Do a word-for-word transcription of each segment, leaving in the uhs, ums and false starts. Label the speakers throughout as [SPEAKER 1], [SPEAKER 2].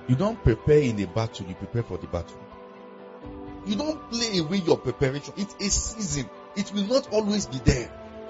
[SPEAKER 1] You don't prepare in a battle, you prepare for the battle. You don't play away your preparation. It's a season. It will not always be there.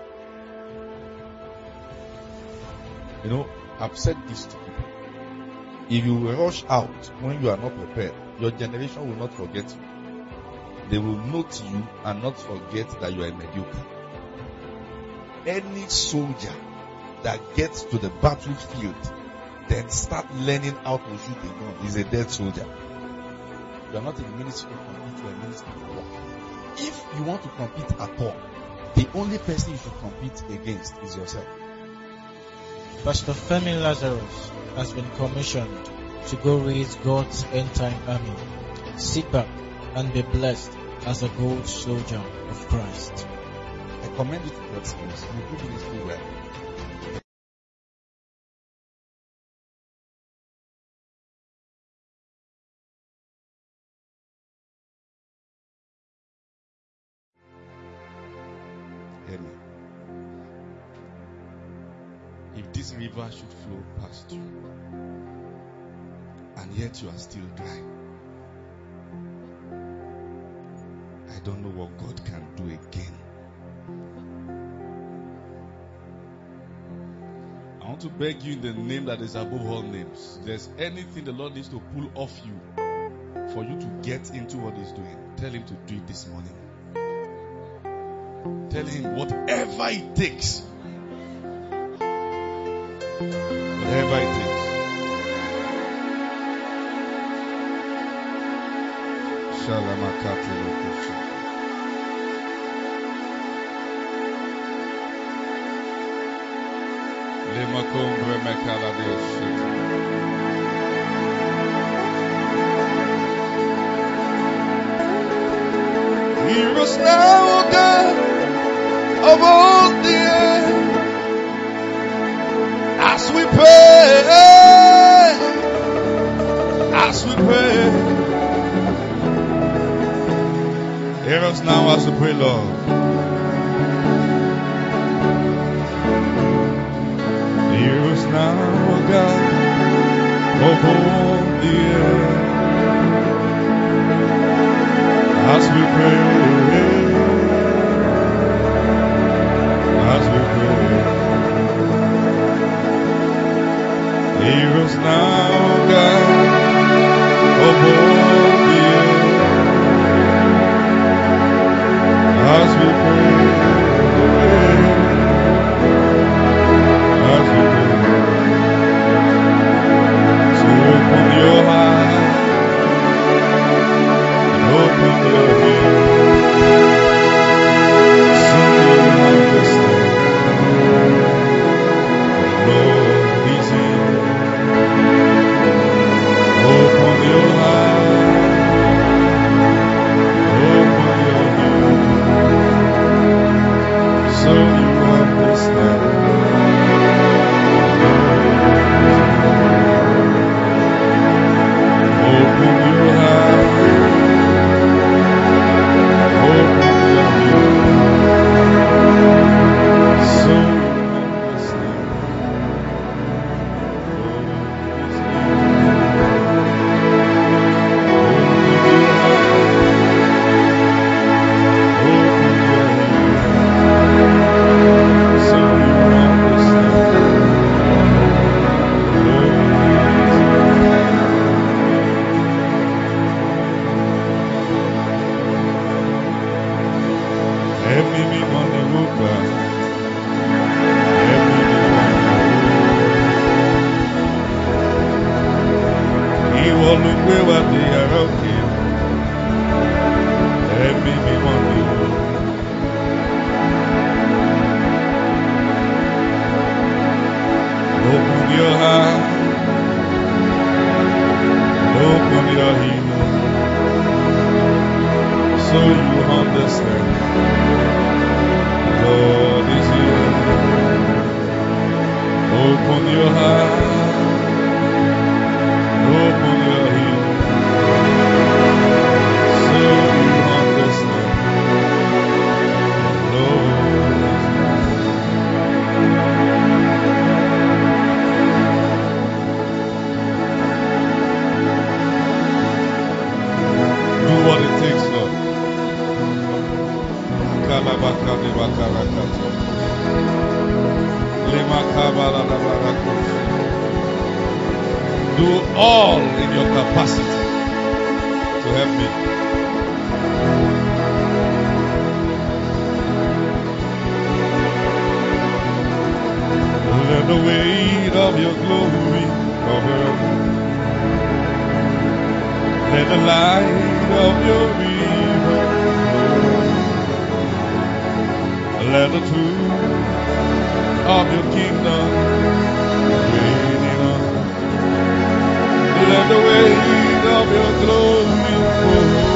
[SPEAKER 1] You know, I've said this to people. If you rush out when you are not prepared, your generation will not forget you. They will note you and not forget that you are a mediocre. Any soldier that gets to the battlefield, then start learning how to shoot a gun, is a dead soldier. You are not in the ministry to compete, you are a ministry to war. If you want to compete at all, the only person you should compete against is yourself.
[SPEAKER 2] Pastor Femi Lazarus has been commissioned to go raise God's end-time army. Sit back and be blessed as a gold soldier of Christ.
[SPEAKER 1] I commend you to God's grace. You do ministry well. Hear me. If this river should flow past you, and yet you are still dry, I don't know what God can do again. I want to beg you in the name that is above all names. If there's anything the Lord needs to pull off you for you to get into what He's doing, tell Him to do it this morning. Tell Him whatever it takes. Whatever it takes. Shalamakati lokushi. Lemakombre mekaladeshi. Hear us now, O God, of all the earth, as we pray, as we pray. Hear us now as we pray, Lord. Hear us now, O God, of all the earth, as we pray, as we pray. Hear us now, God, of all the earth, as we pray, as we pray. So open your heart and open your ear, so you understand. Lord is here. Open your heart, open your ear, so you understand. Open your heart, open your ear, so you understand. Lord is here. Do all in your capacity to help me. Let the weight of your glory cover me. Let the light of your river flow. Let the truth of your kingdom reign in us. Let the weight of your glory flow.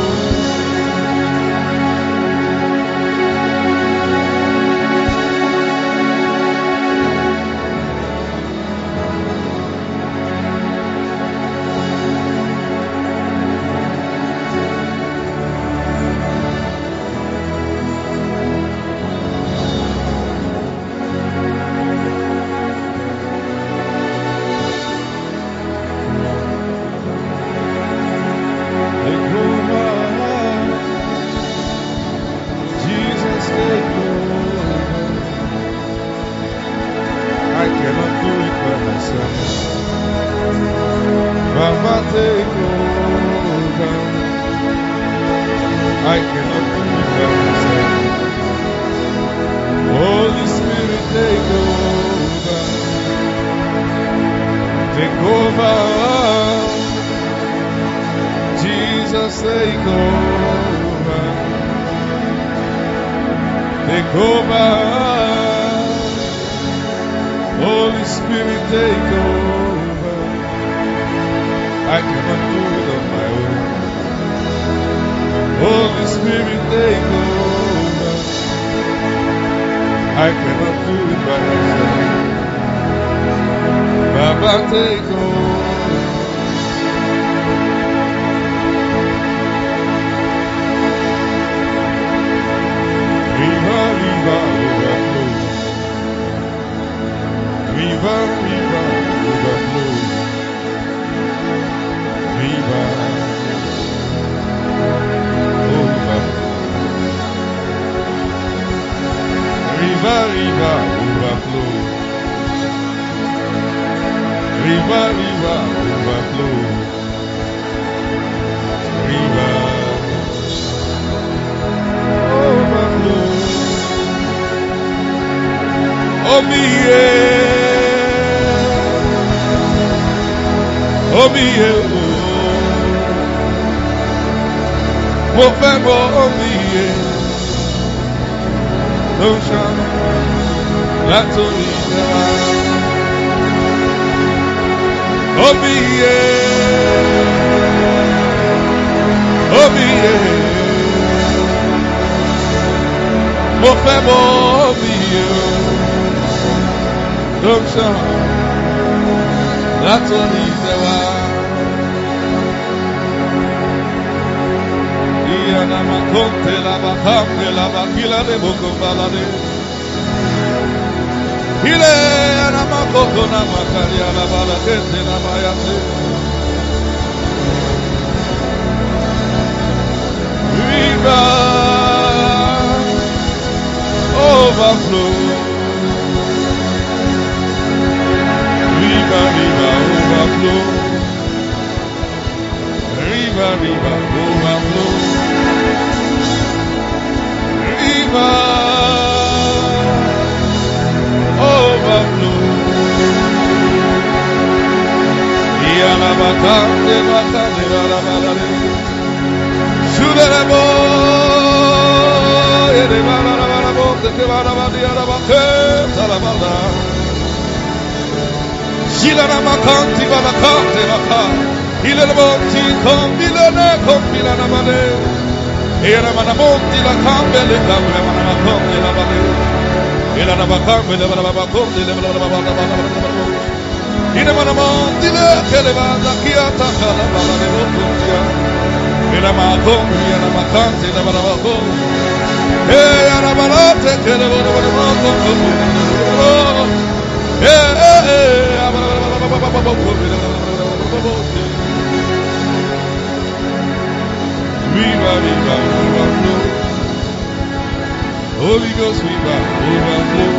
[SPEAKER 1] Holy Ghost river, overflow.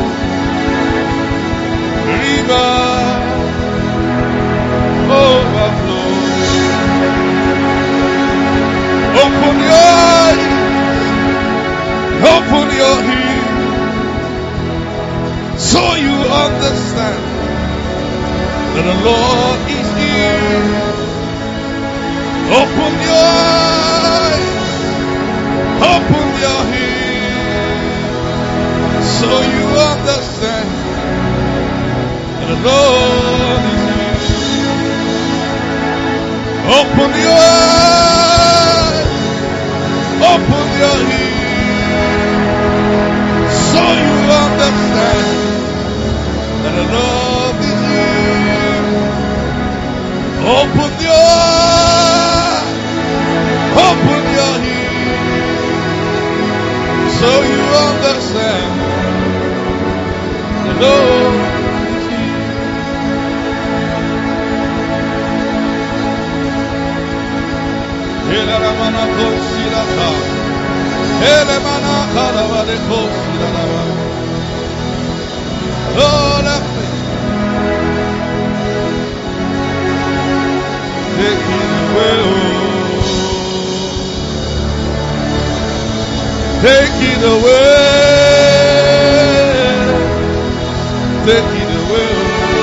[SPEAKER 1] River, overflow. Open your eyes, open your ears, so you understand that the Lord is here. Open your eyes, open your ears, so you understand that the Lord is here. Open your eyes, open your ears, so you understand that the Lord is here. Open your eyes, open your ears, so you understand the Lord is here. Elaramana kosilata, elemana karavale kosilata. Lord, I pray, take it away, oh. Take it away, take it away,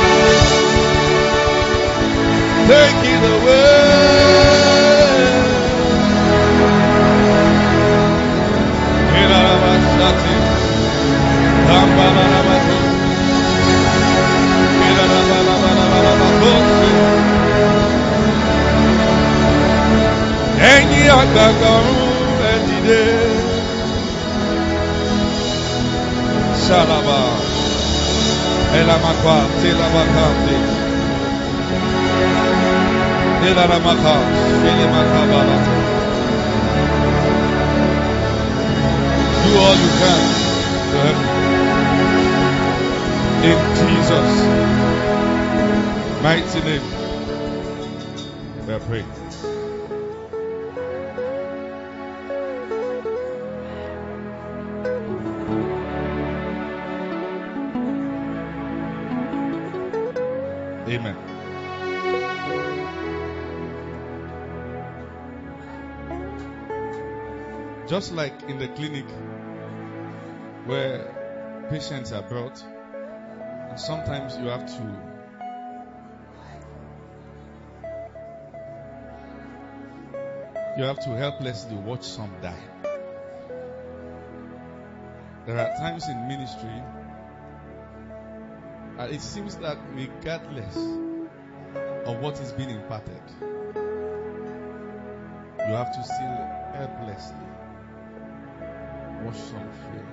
[SPEAKER 1] take it away. Ẹ̀yin àgbààgbà ọ̀run ẹ dìde. Shalaba, Elamakwa, Telabakande, Elaramaka, Shelemakabala. Do all you can to help me. In Jesus' mighty name, we are praying. Amen. Just like in the clinic where patients are brought, and sometimes you have to you have to helplessly watch some die. There are times in ministry, and it seems that regardless of what is being imparted, you have to still helplessly watch some fail.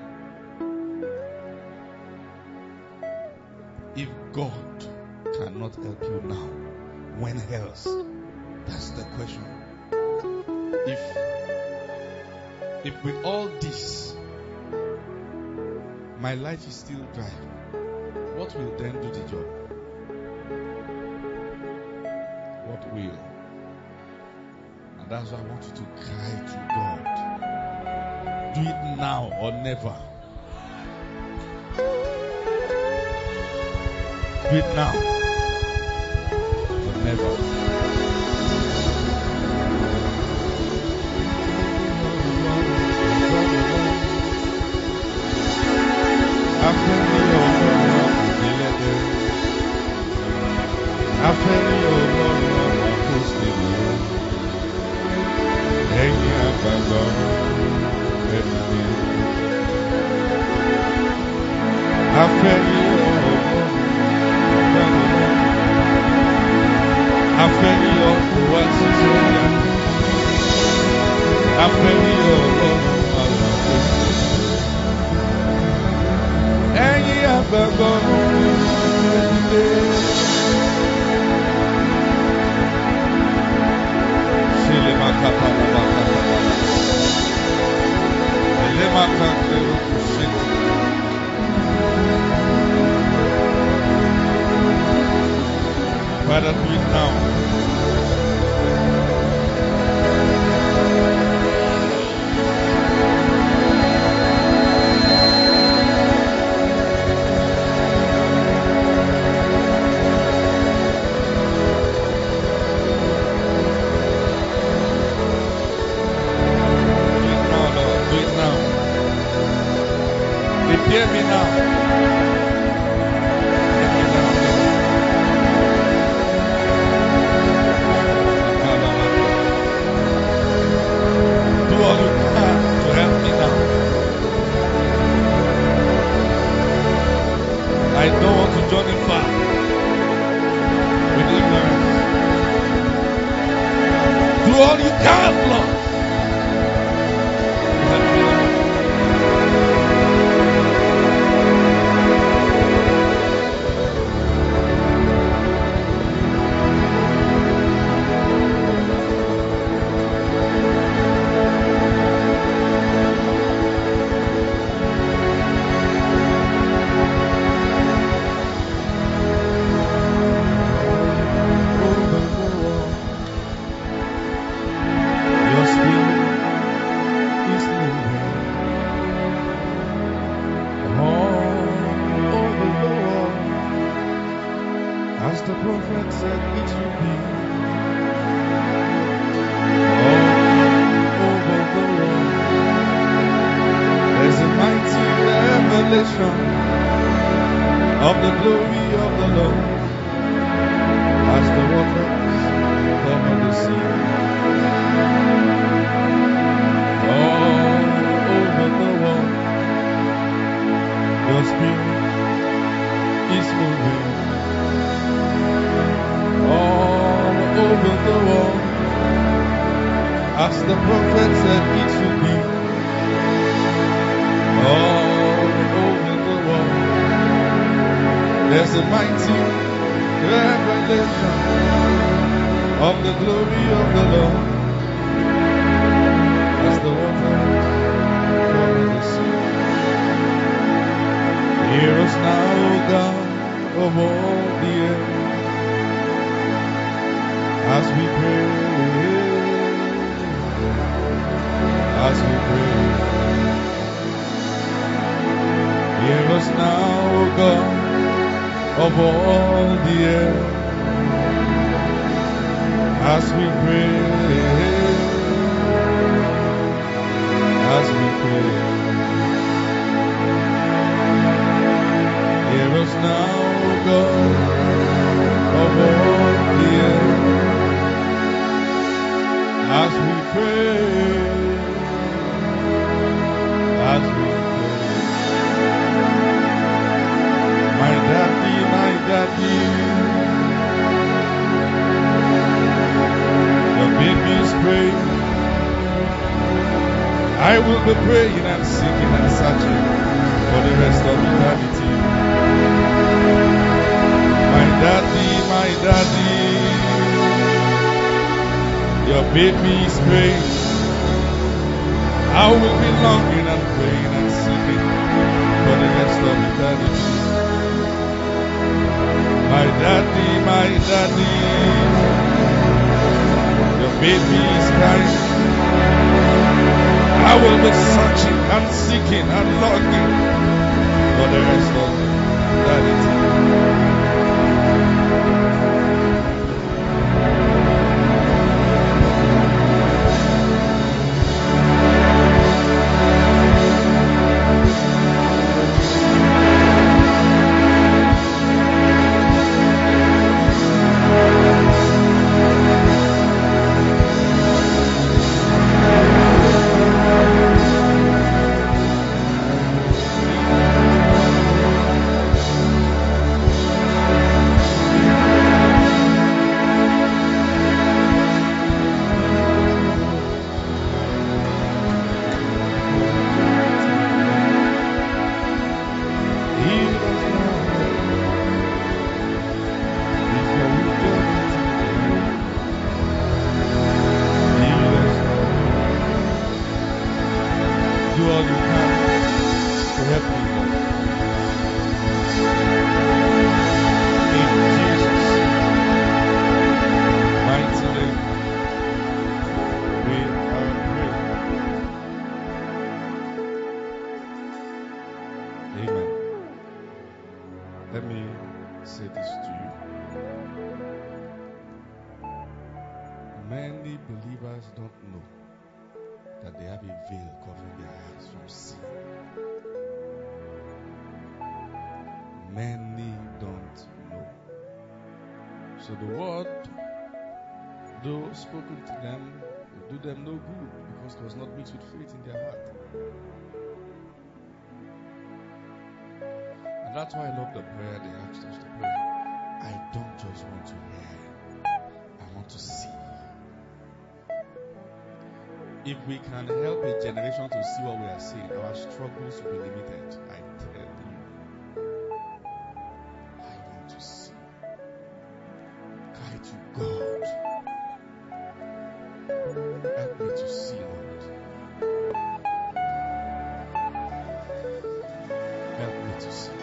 [SPEAKER 1] If God cannot help you now, when else? That's the question. If, if with all this, my life is still dry, what will then do the job? What will? And that's why I want you to cry to God. Do it now or never. Do it now or never. Father, do it now. I don't want to journey far with ignorance. Do all you can, Lord. And that's why I love the prayer they asked us to pray. I don't just want to hear, I want to see. If we can help a generation to see what we are seeing, our struggles will be limited. I tell you. I want to see. Cry to God. Help me to see, Lord. Help me to see.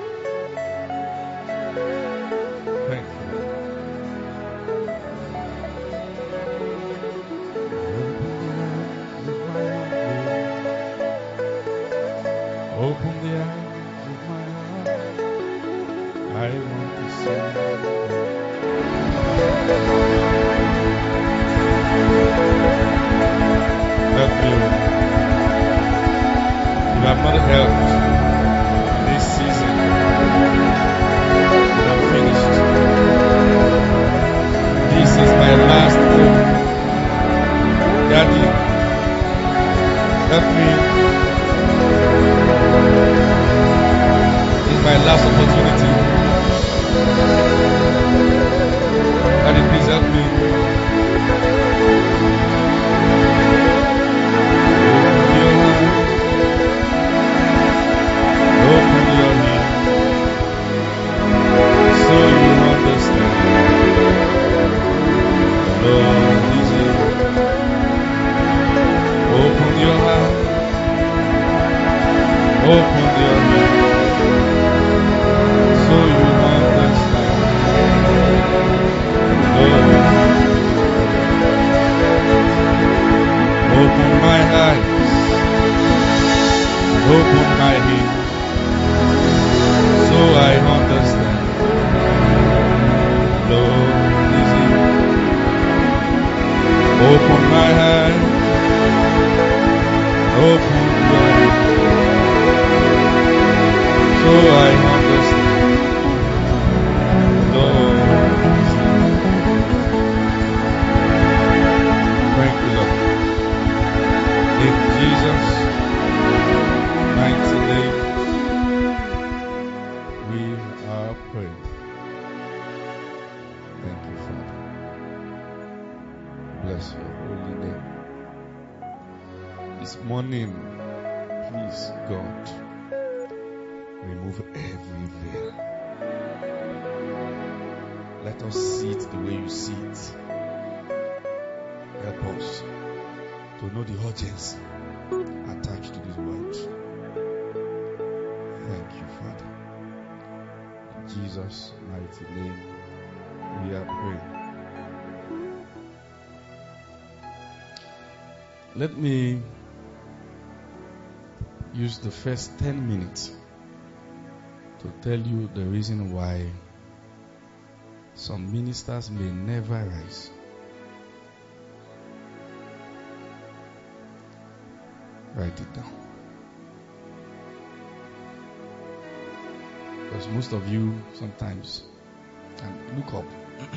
[SPEAKER 1] Thank you, Lord. Open the eyes of my heart. I want to see. Help me, Lord. You have not helped this season. You have finished. This is my last hope. Daddy, help me. This is my last opportunity. Daddy, please help me. Open your hand. So you understand. Lord is here. Open your heart. Open your hand. So you understand. Lord, open my eyes. Open my ears. So I understand. Lord is here. Open my eyes. Open your eyes. So I understand. Lord is here. Thank you, Lord. In Jesus' mighty name, we are praying. Thank you, Father. Bless your holy name. This morning, please, God, remove every veil. Let us see it the way you see it. Help us to know the urgency attached to this word. Thank you, Father. In Jesus' mighty name, we are praying. Let me use the first ten minutes to tell you the reason why some ministers may never rise. Write it down. Because most of you sometimes can look up.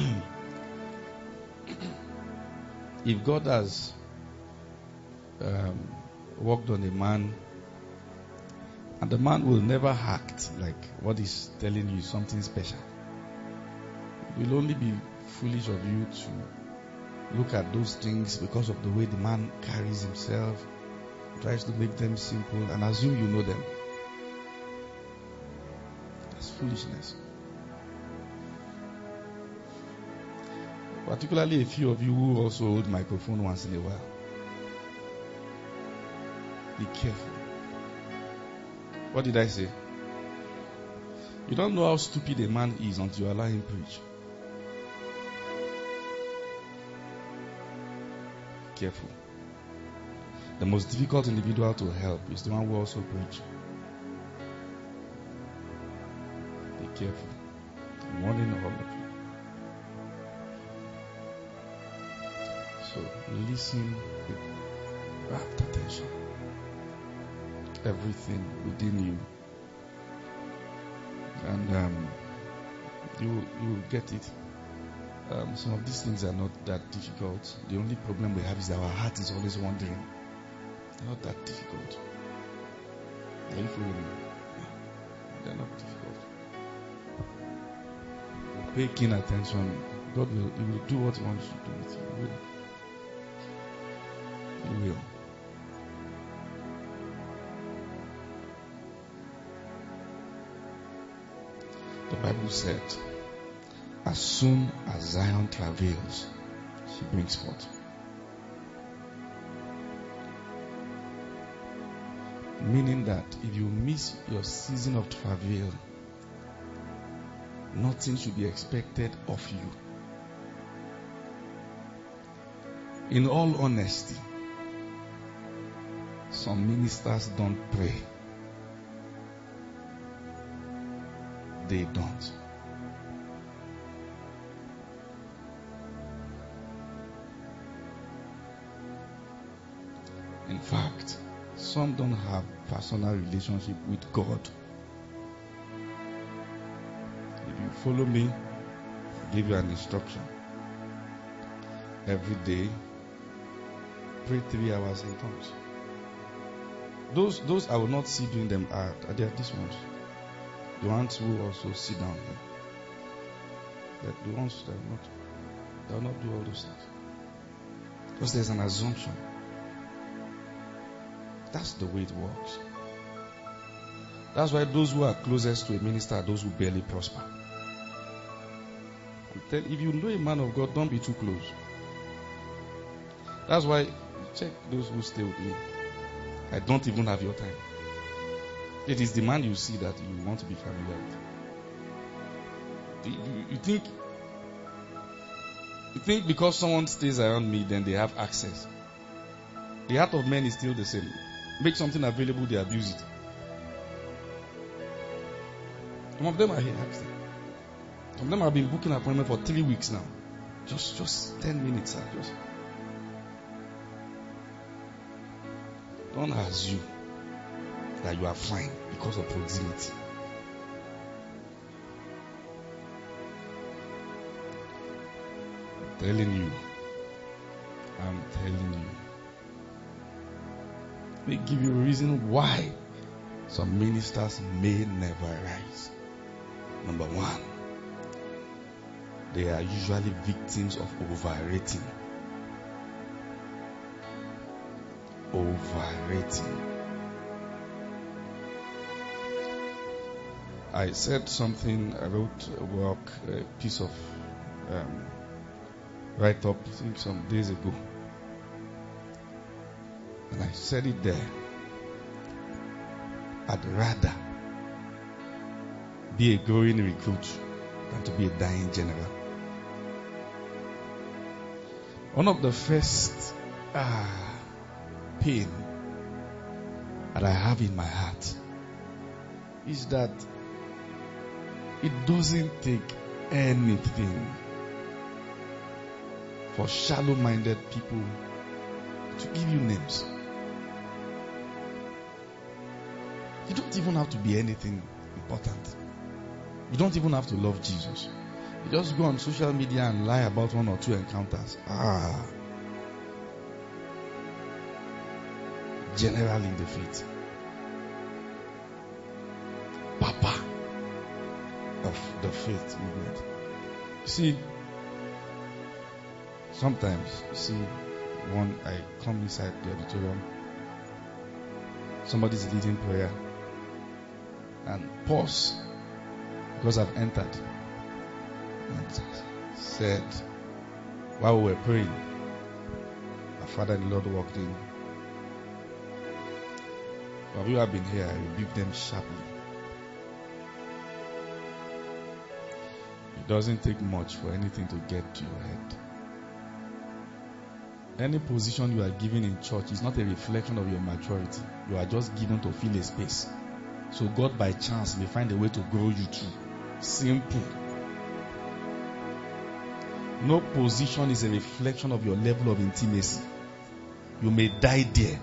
[SPEAKER 1] If God has um, worked on a man, and the man will never act like what he's telling you is something special. It will only be foolish of you to look at those things because of the way the man carries himself, tries to make them simple, and assume you know them. That's foolishness. Particularly a few of you who also hold microphone once in a while. Be careful. What did I say? You don't know how stupid a man is until you allow him preach. Careful. The most difficult individual to help is the one who also preach. Be careful. I'm warning all of you. So listen with rapt attention. Everything within you, and um, you you will get it. Um, some of these things are not that difficult. The only problem we have is that our heart is always wandering. They're not that difficult. Are you following me? They're not difficult. Pay keen attention. God will, He will do what He wants to do with you. He will. He will. The Bible said, as soon as Zion travails, she brings forth. Meaning that if you miss your season of travail, nothing should be expected of you. In all honesty, some ministers don't pray. They don't. In fact, some don't have personal relationship with God. If you follow me, I'll give you an instruction. Every day, pray three hours in tongues. Those those I will not see doing them are, are they are these ones. The ones who also sit down here. That the ones that will not that will not do all those things. Because there's an assumption. That's the way it works. That's why those who are closest to a minister are those who barely prosper. Tell, if you know a man of God, don't be too close. That's why check those who stay with me. I don't even have your time. It is the man you see that you want to be familiar with. You, you think you think because someone stays around me, then they have access. The heart of men is still the same. Make something available, they abuse it. Some of them are here. Ask them. Some of them have been booking an appointment for three weeks now. Just, just ten minutes, sir. Just don't assume that you are fine because of proximity. I'm telling you. I'm telling you. They give you a reason why some ministers may never rise. Number one, they are usually victims of overrating. Overrating. I said something, I wrote a work, a piece of um, write-up, I think some days ago. And I said it there. I'd rather be a growing recruit than to be a dying general. One of the first ah, pain that I have in my heart is that it doesn't take anything for shallow-minded people to give you names. You don't even have to be anything important. You don't even have to love Jesus. You just go on social media and lie about one or two encounters. Ah. General in the faith. Papa of the faith movement. You see, sometimes, you see, one, I come inside the auditorium, somebody's leading prayer, and pause because I've entered and said, while we were praying, our Father and the Lord walked in. While you have been here, I rebuked them sharply. It doesn't take much for anything to get to your head. Any position you are given in church is not a reflection of your maturity. You are just given to fill a space. So God by chance may find a way to grow you through. Simple. No position is a reflection of your level of intimacy. You may die there.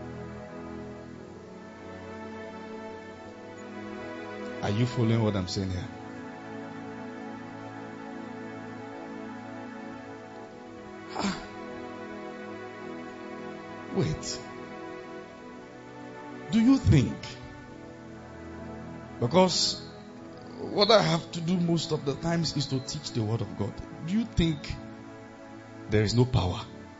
[SPEAKER 1] Are you following what I'm saying here? Ah. Wait. Do you think Because what I have to do most of the times is to teach the word of God. Do you think there is no power?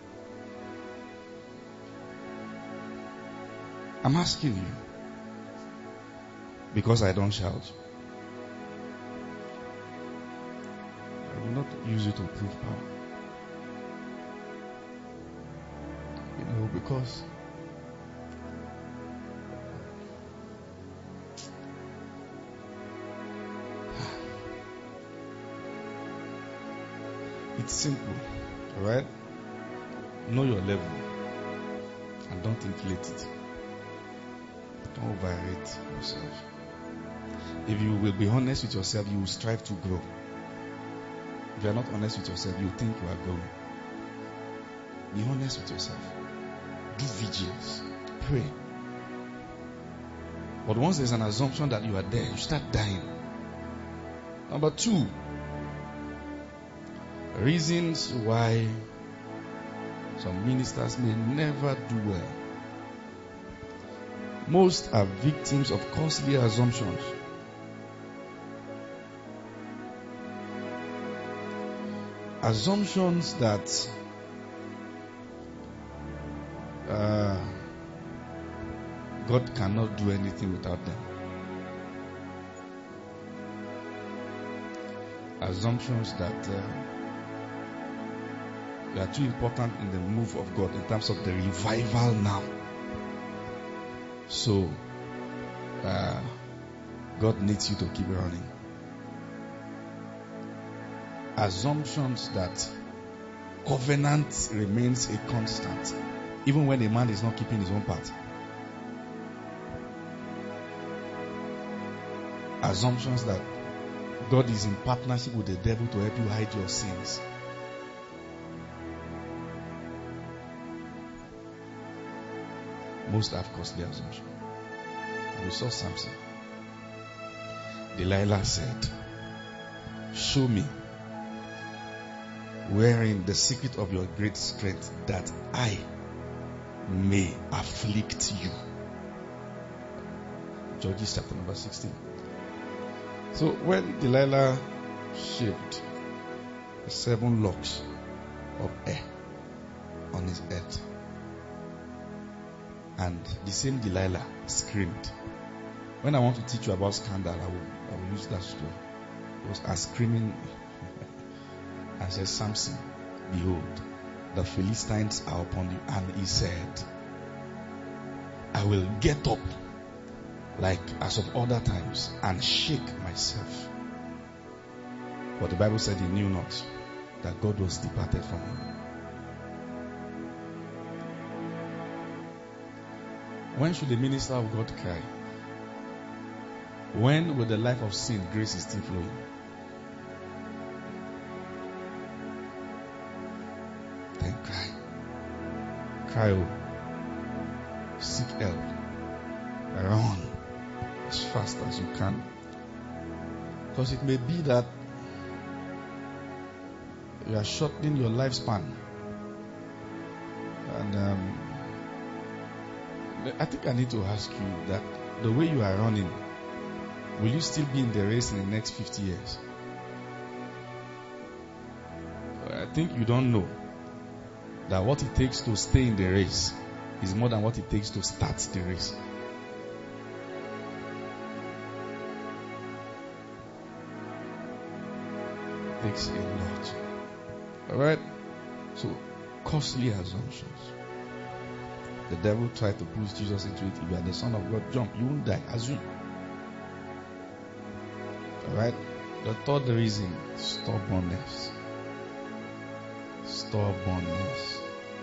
[SPEAKER 1] I'm asking you. Because I don't shout. I will not use it to prove power. You know, because it's simple, alright? Know your level and don't inflate it. Don't overrate yourself. If you will be honest with yourself, you will strive to grow. If you are not honest with yourself, you think you are growing. Be honest with yourself. Do vigils. Pray. But once there's an assumption that you are there, you start dying. Number two, reasons why some ministers may never do well. Most are victims of costly assumptions. Assumptions that uh, God cannot do anything without them. Assumptions that uh, they are too important in the move of God in terms of the revival now. So, uh, God needs you to keep running. Assumptions that covenant remains a constant, even when a man is not keeping his own part. Assumptions that God is in partnership with the devil to help you hide your sins. Most have costly assumptions. We saw Samson. Delilah said, "Show me wherein the secret of your great strength, that I may afflict you." Judges chapter number sixteen. So when Delilah shaved the seven locks of hair on his head, and the same Delilah screamed. When I want to teach you about scandal, I will, I will use that story. It was a screaming and said, "Samson, behold, the Philistines are upon you." And he said, "I will get up like as of other times and shake myself." But the Bible said he knew not that God was departed from him. When should the minister of God cry? When with the life of sin, grace is still flowing? Then cry. Cry, oh. Seek help. Run as fast as you can. Because it may be that you are shortening your lifespan. And um, I think I need to ask you that the way you are running, will you still be in the race in the next fifty years? I think you don't know that what it takes to stay in the race is more than what it takes to start the race. It takes a lot. Alright? So, costly assumptions. The devil tried to push Jesus into it. If you are the Son of God, jump. You won't die. Assume. Alright? The third reason, stubbornness. Stubbornness.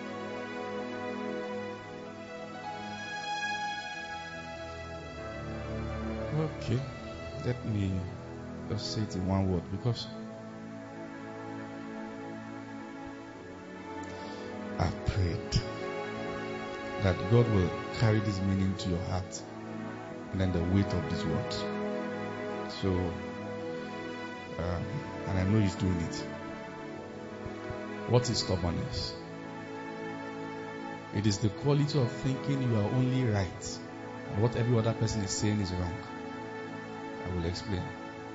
[SPEAKER 1] Okay. Let me just say it in one word, because I've prayed that God will carry this meaning to your heart and then the weight of these words. So, um, and I know He's doing it. What is stubbornness? It is the quality of thinking you are only right and what every other person is saying is wrong. I will explain.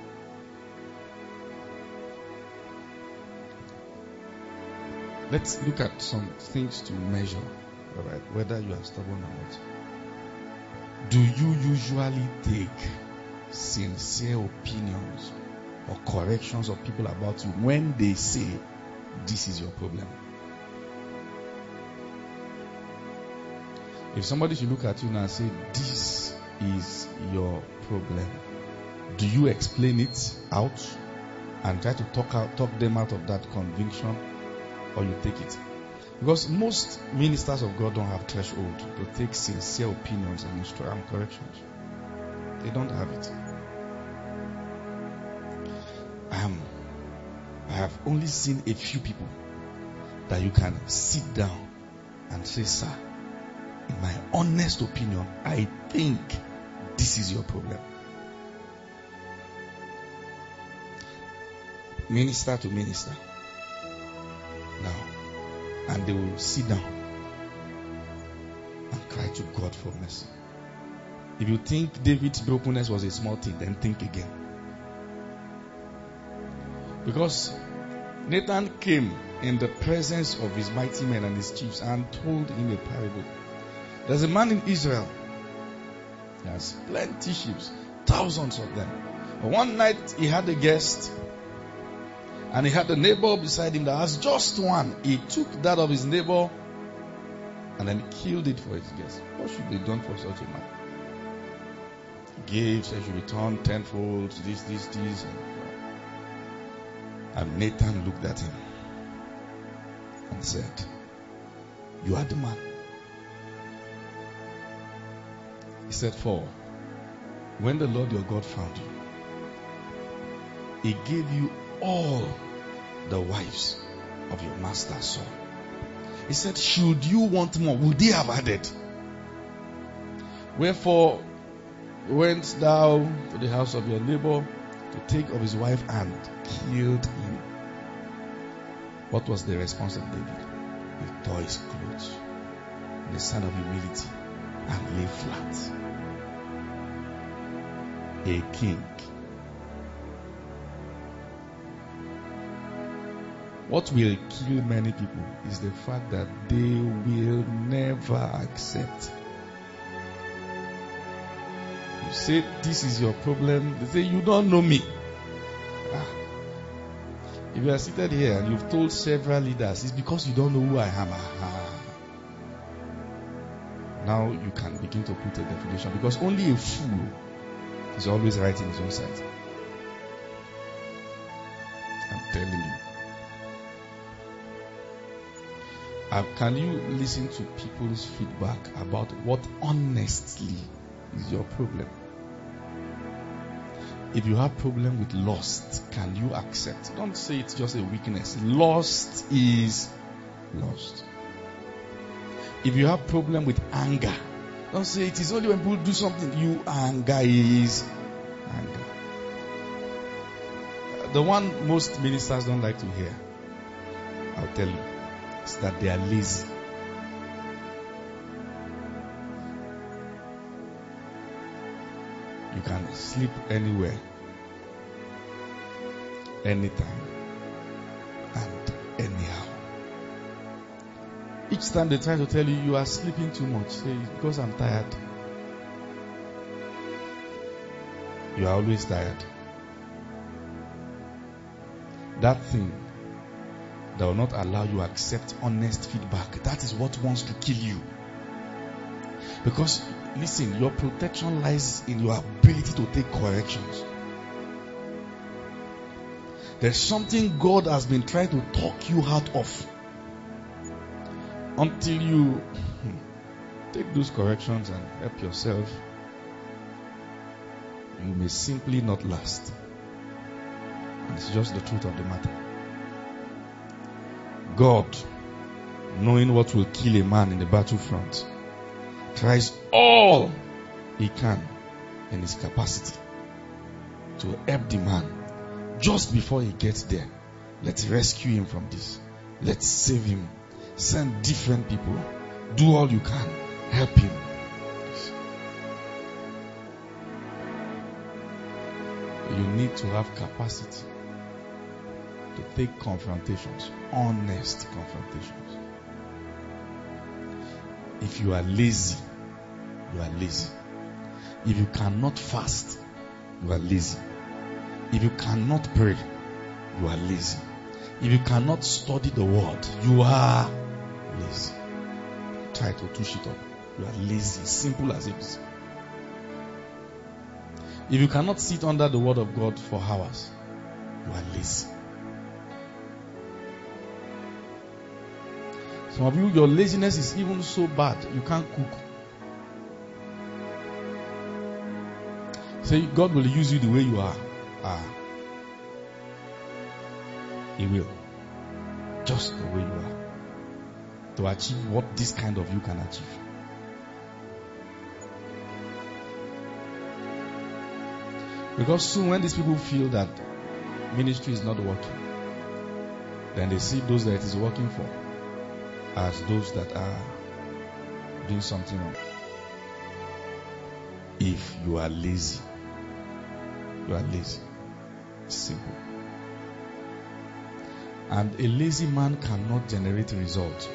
[SPEAKER 1] Let's look at some things to measure, all right, whether you are stubborn or not. Do you usually take sincere opinions or corrections of people about you when they say this is your problem? If somebody should look at you now and say this is your problem, do you explain it out and try to talk out, talk them out of that conviction, or you take it? Because most ministers of God don't have threshold to take sincere opinions and instru- and corrections. They don't have it. Um, I have only seen a few people that you can sit down and say, sir, in my honest opinion, I think this is your problem. Minister to minister. Now, and they will sit down and cry to God for mercy. If you think David's brokenness was a small thing, then think again. Because Nathan came in the presence of his mighty men and his chiefs and told him a parable. There's a man in Israel. He has plenty sheep, thousands of them. But one night he had a guest, and he had a neighbor beside him that has just one. He took that of his neighbor and then killed it for his guest. What should be done for such a man? Gave, said, should return tenfold, this, this, this. And Nathan looked at him and said, you are the man. He said, for when the Lord your God found you, He gave you all the wives of your master Saul. He said, should you want more, would they have added? Wherefore went thou to the house of your neighbor to take of his wife and killed him. What was the response of David? He tore his clothes in a sign of humility and lay flat. A king. What will kill many people is the fact that they will never accept. You say this is your problem, they say you don't know me. Ah. If you are seated here and you've told several leaders, it's because you don't know who I am. Ah. Now you can begin to put a definition, because only a fool is always right in his own side. I'm telling you. Uh, can you listen to people's feedback about what honestly is your problem? If you have problem with lust, can you accept? Don't say it's just a weakness. Lust is lust. If you have problem with anger, don't say it is only when people do something. You anger is anger. The one most ministers don't like to hear, I'll tell you, is that they are lazy. You can sleep anywhere, anytime, and anyhow. Each time they try to tell you you are sleeping too much, say it's because I'm tired. You are always tired. That thing that will not allow you to accept honest feedback, that is what wants to kill you. Because, listen, your protection lies in your ability to take corrections. There's something God has been trying to talk you out of. Until you take those corrections and help yourself, you may simply not last. And it's just the truth of the matter. God, knowing what will kill a man in the battlefront, tries all he can in his capacity to help the man. Just before he gets there, let's rescue him from this. Let's save him. Send different people. Do all you can. Help him. you need to have capacity to take confrontations, honest confrontations. If you are lazy, you are lazy. If you cannot fast, you are lazy. If you cannot pray, you are lazy. If you cannot study the word, you are lazy. Try to touch it up. You are lazy. Simple as it is. If you cannot sit under the word of God for hours, you are lazy. Some of you, your laziness is even so bad, you can't cook. Say, God will use you the way you are. Ah. He will. Just the way you are. To achieve what this kind of you can achieve. Because soon when these people feel that ministry is not working, then they see those that it is working for as those that are doing something wrong. If you are lazy, you are lazy. Simple. And a lazy man cannot generate results.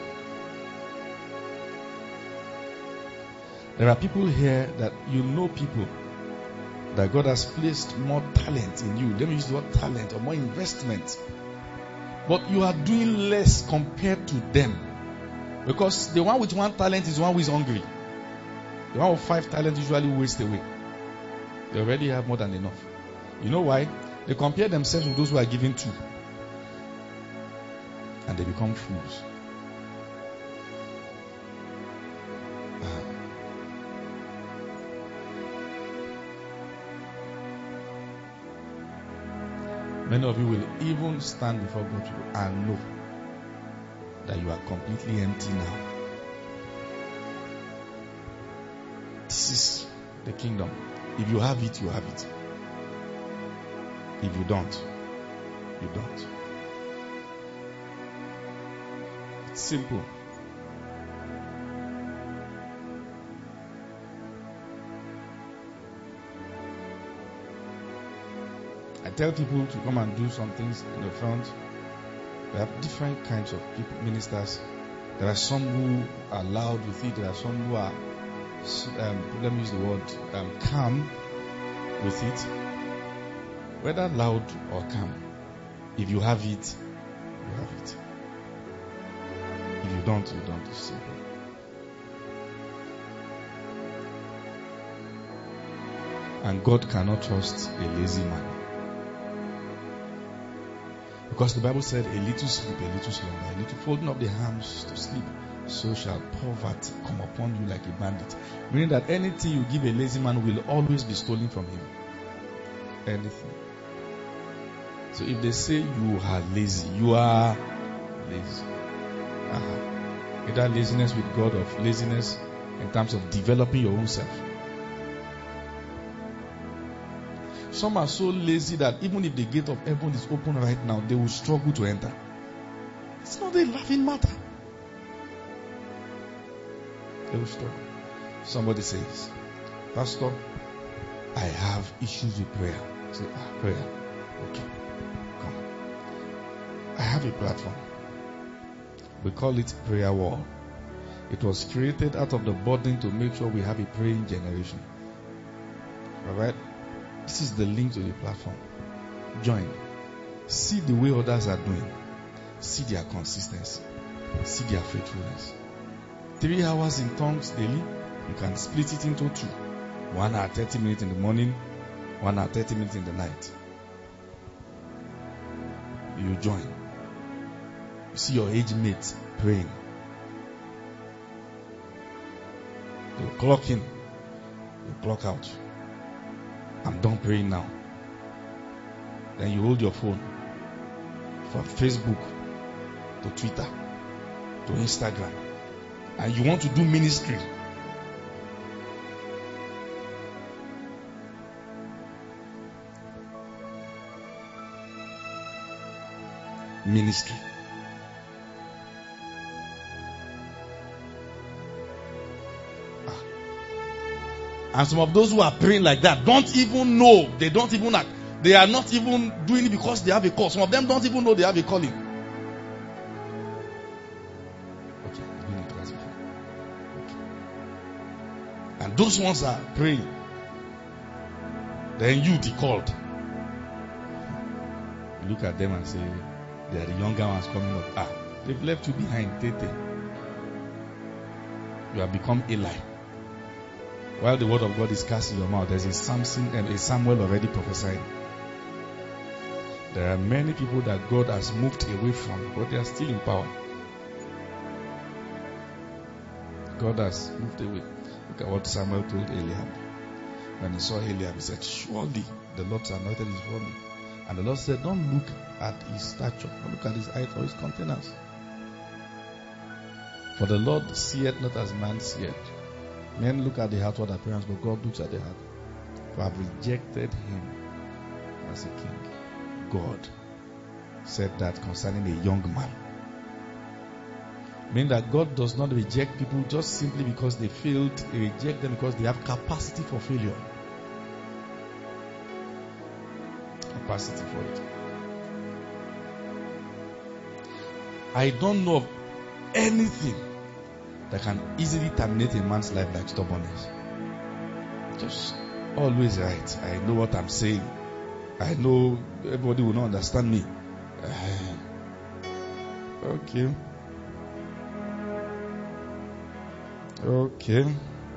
[SPEAKER 1] There are people here that you know people that God has placed more talent in you. Let me use the word talent or more investment. But you are doing less compared to them. Because the one with one talent is the one who is hungry. The one with five talents usually wastes away. They already have more than enough. You know why? They compare themselves with those who are given two. And they become fools. Uh, many of you will even stand before God and know that you are completely empty now. This is the kingdom. If you have it, you have it. If you don't, you don't. It's simple. I tell people to come and do some things in the front. We have different kinds of people, ministers. There are some who are loud with it. There are some who are, um, let me use the word, um, calm with it. Whether loud or calm, if you have it, you have it. If you don't, you don't. It's simple. And God cannot trust a lazy man. Because the Bible said, a little sleep, a little slumber, a little folding up the arms to sleep, so shall poverty come upon you like a bandit. Meaning that anything you give a lazy man will always be stolen from him. Anything. So if they say you are lazy, you are lazy. Uh-huh. Either laziness with God or laziness in terms of developing your own self. Some are so lazy that even if the gate of heaven is open right now, they will struggle to enter. It's not a laughing matter. They will struggle. Somebody says, Pastor, I have issues with prayer. I say, ah, prayer. Okay, come. I have a platform. We call it Prayer Wall. It was created out of the burden to make sure we have a praying generation. Alright? This is the link to the platform. Join. See the way others are doing. See their consistency. See their faithfulness. Three hours in tongues daily. You can split it into two. One hour, thirty minutes in the morning. One hour, thirty minutes in the night. You join. You see your age mates praying. You clock in. You clock out. I'm done praying now. Then you hold your phone from Facebook to Twitter to Instagram, and you want to do ministry. Ministry. And some of those who are praying like that don't even know. They don't even act. They are not even doing it because they have a call. Some of them don't even know they have a calling. Okay, I've been in class before. Okay. And those ones are praying. Then you called. You look at them and say, they are the younger ones coming up. Ah, they've left you behind. Tete. You have become Eli. While the word of God is cast in your mouth, there's a Samson and a Samuel already prophesying. There are many people that God has moved away from, but they are still in power. God has moved away. Look at what Samuel told Eliab. When he saw Eliab, he said, surely the Lord's anointed is for me. And the Lord said, don't look at his stature, don't look at his height or his countenance. For the Lord seeth not as man seeth. Men look at the outward appearance, but God looks at the heart. For I have rejected him as a king. God said that concerning a young man. Meaning that God does not reject people just simply because they failed. He rejects them because they have capacity for failure. Capacity for it. I don't know of anything that can easily terminate a man's life like stubbornness. Just always right. I know what I'm saying. I know everybody will not understand me. Uh, okay. Okay.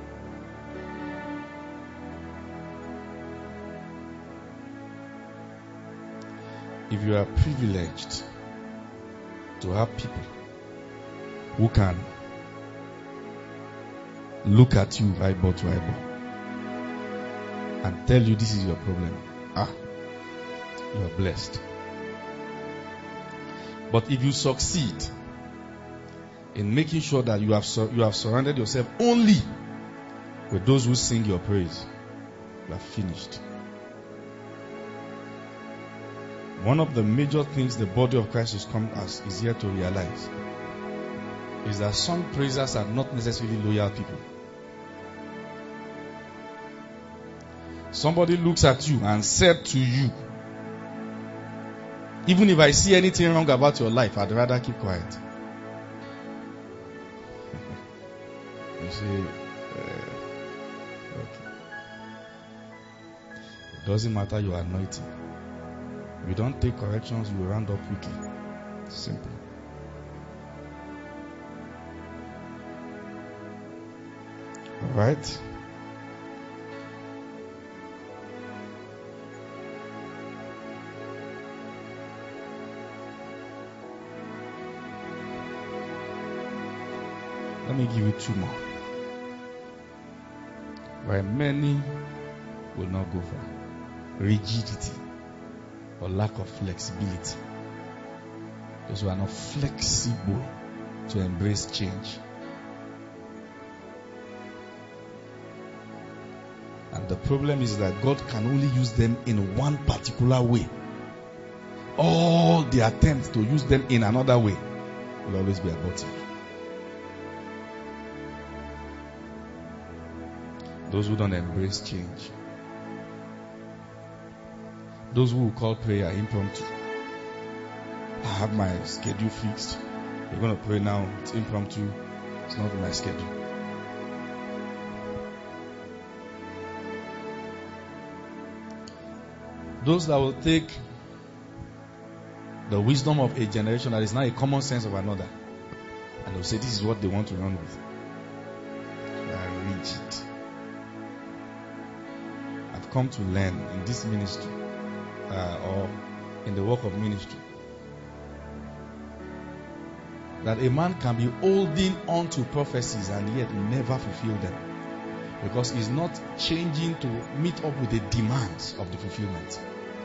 [SPEAKER 1] If you are privileged to have people who can look at you eyeball to eyeball and tell you this is your problem, ah, you are blessed. But if you succeed in making sure that you have sur- you have surrounded yourself only with those who sing your praise, you are finished. One of the major things the body of Christ is come as is here to realize is that some praisers are not necessarily loyal people. Somebody looks at you and said to you, even if I see anything wrong about your life, I'd rather keep quiet. You say, uh, okay. It doesn't matter your anointing. If you don't take corrections, you will round up quickly. Simple. Alright? Let me give you two more. Where many will not go for rigidity or lack of flexibility. Those who are not flexible to embrace change. And the problem is that God can only use them in one particular way. All the attempts to use them in another way will always be abortive. Those who don't embrace change. Those who will call prayer impromptu. I have my schedule fixed. We're going to pray now. It's impromptu. It's not in my schedule. Those that will take the wisdom of a generation that is now a common sense of another, and they'll say this is what they want to run with. They are rigid. I've come to learn in this ministry uh, or in the work of ministry that a man can be holding on to prophecies and yet never fulfill them, because he's not changing to meet up with the demands of the fulfillment.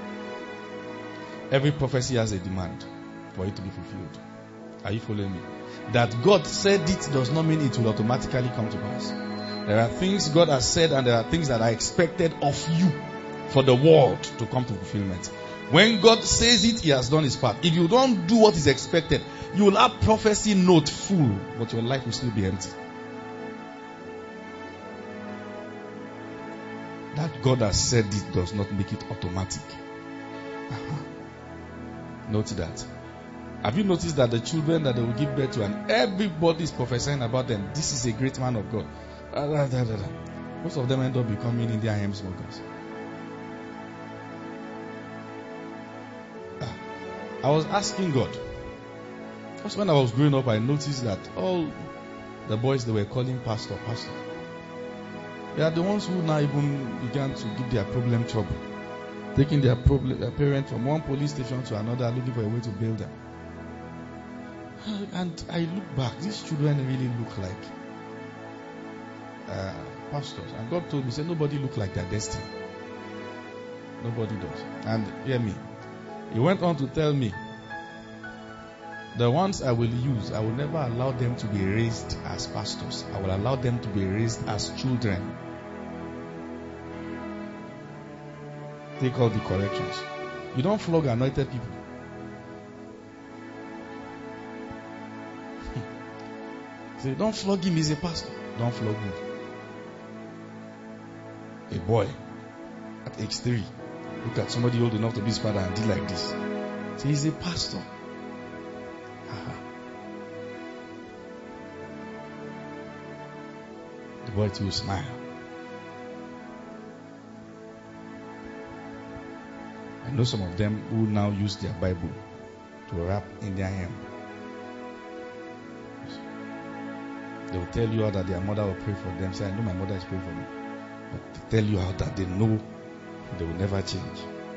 [SPEAKER 1] Every prophecy has a demand for it to be fulfilled. Are you following me? That God said it does not mean it will automatically come to pass. There are things God has said and there are things that are expected of you for the world to come to fulfillment. When God says it, He has done His part. If you don't do what is expected, you will have prophecy note full, but your life will still be empty. That God has said it does not make it automatic. Note that. Have you noticed that the children that they will give birth to, and everybody is prophesying about them, this is a great man of God. Most of them end up becoming Indian hemp smokers. I was asking God. Because when I was growing up, I noticed that all the boys they were calling pastor, pastor, they are the ones who now even began to give their problem trouble. Taking their problem, their parents from one police station to another, looking for a way to bail them. And I look back, these children really look like uh, pastors. And God told me, say nobody look like their destiny. Nobody does. And hear me. He went on to tell me, the ones I will use, I will never allow them to be raised as pastors. I will allow them to be raised as children. Take all the corrections. You don't flog anointed people. Say, don't flog him, he's a pastor. Don't flog him. A boy at age three, look at somebody old enough to be his father and did like this. Say, he's a pastor. Uh-huh. The boy too smile. I know some of them who now use their Bible to wrap in their hand. They will tell you how that their mother will pray for them. Say, I know my mother is praying for me. But they tell you how that they know they will never change.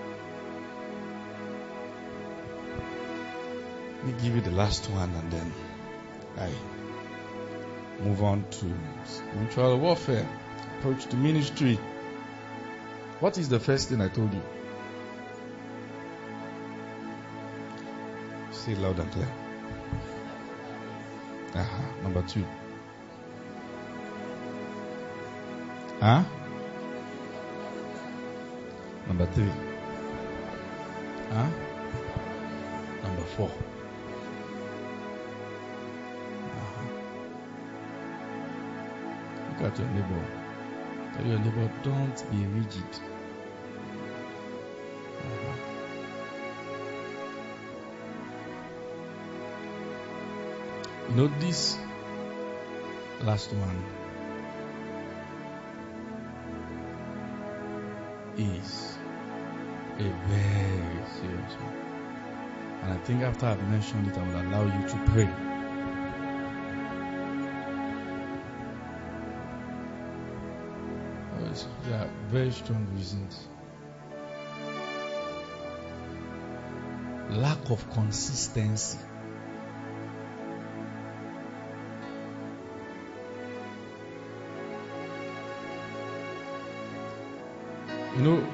[SPEAKER 1] Let me give you the last one and then I move on to spiritual warfare, approach to ministry. What is the first thing I told you? Say it loud and clear. Uh-huh. Number two. Huh? Number three. Huh? Number four. Uh-huh. Look at your neighbor. Tell your neighbor, don't be rigid. Uh-huh. You know, this last one is a very serious one. And I think after I've mentioned it, I will allow you to pray. Oh, there are very strong reasons. Lack of consistency. You know,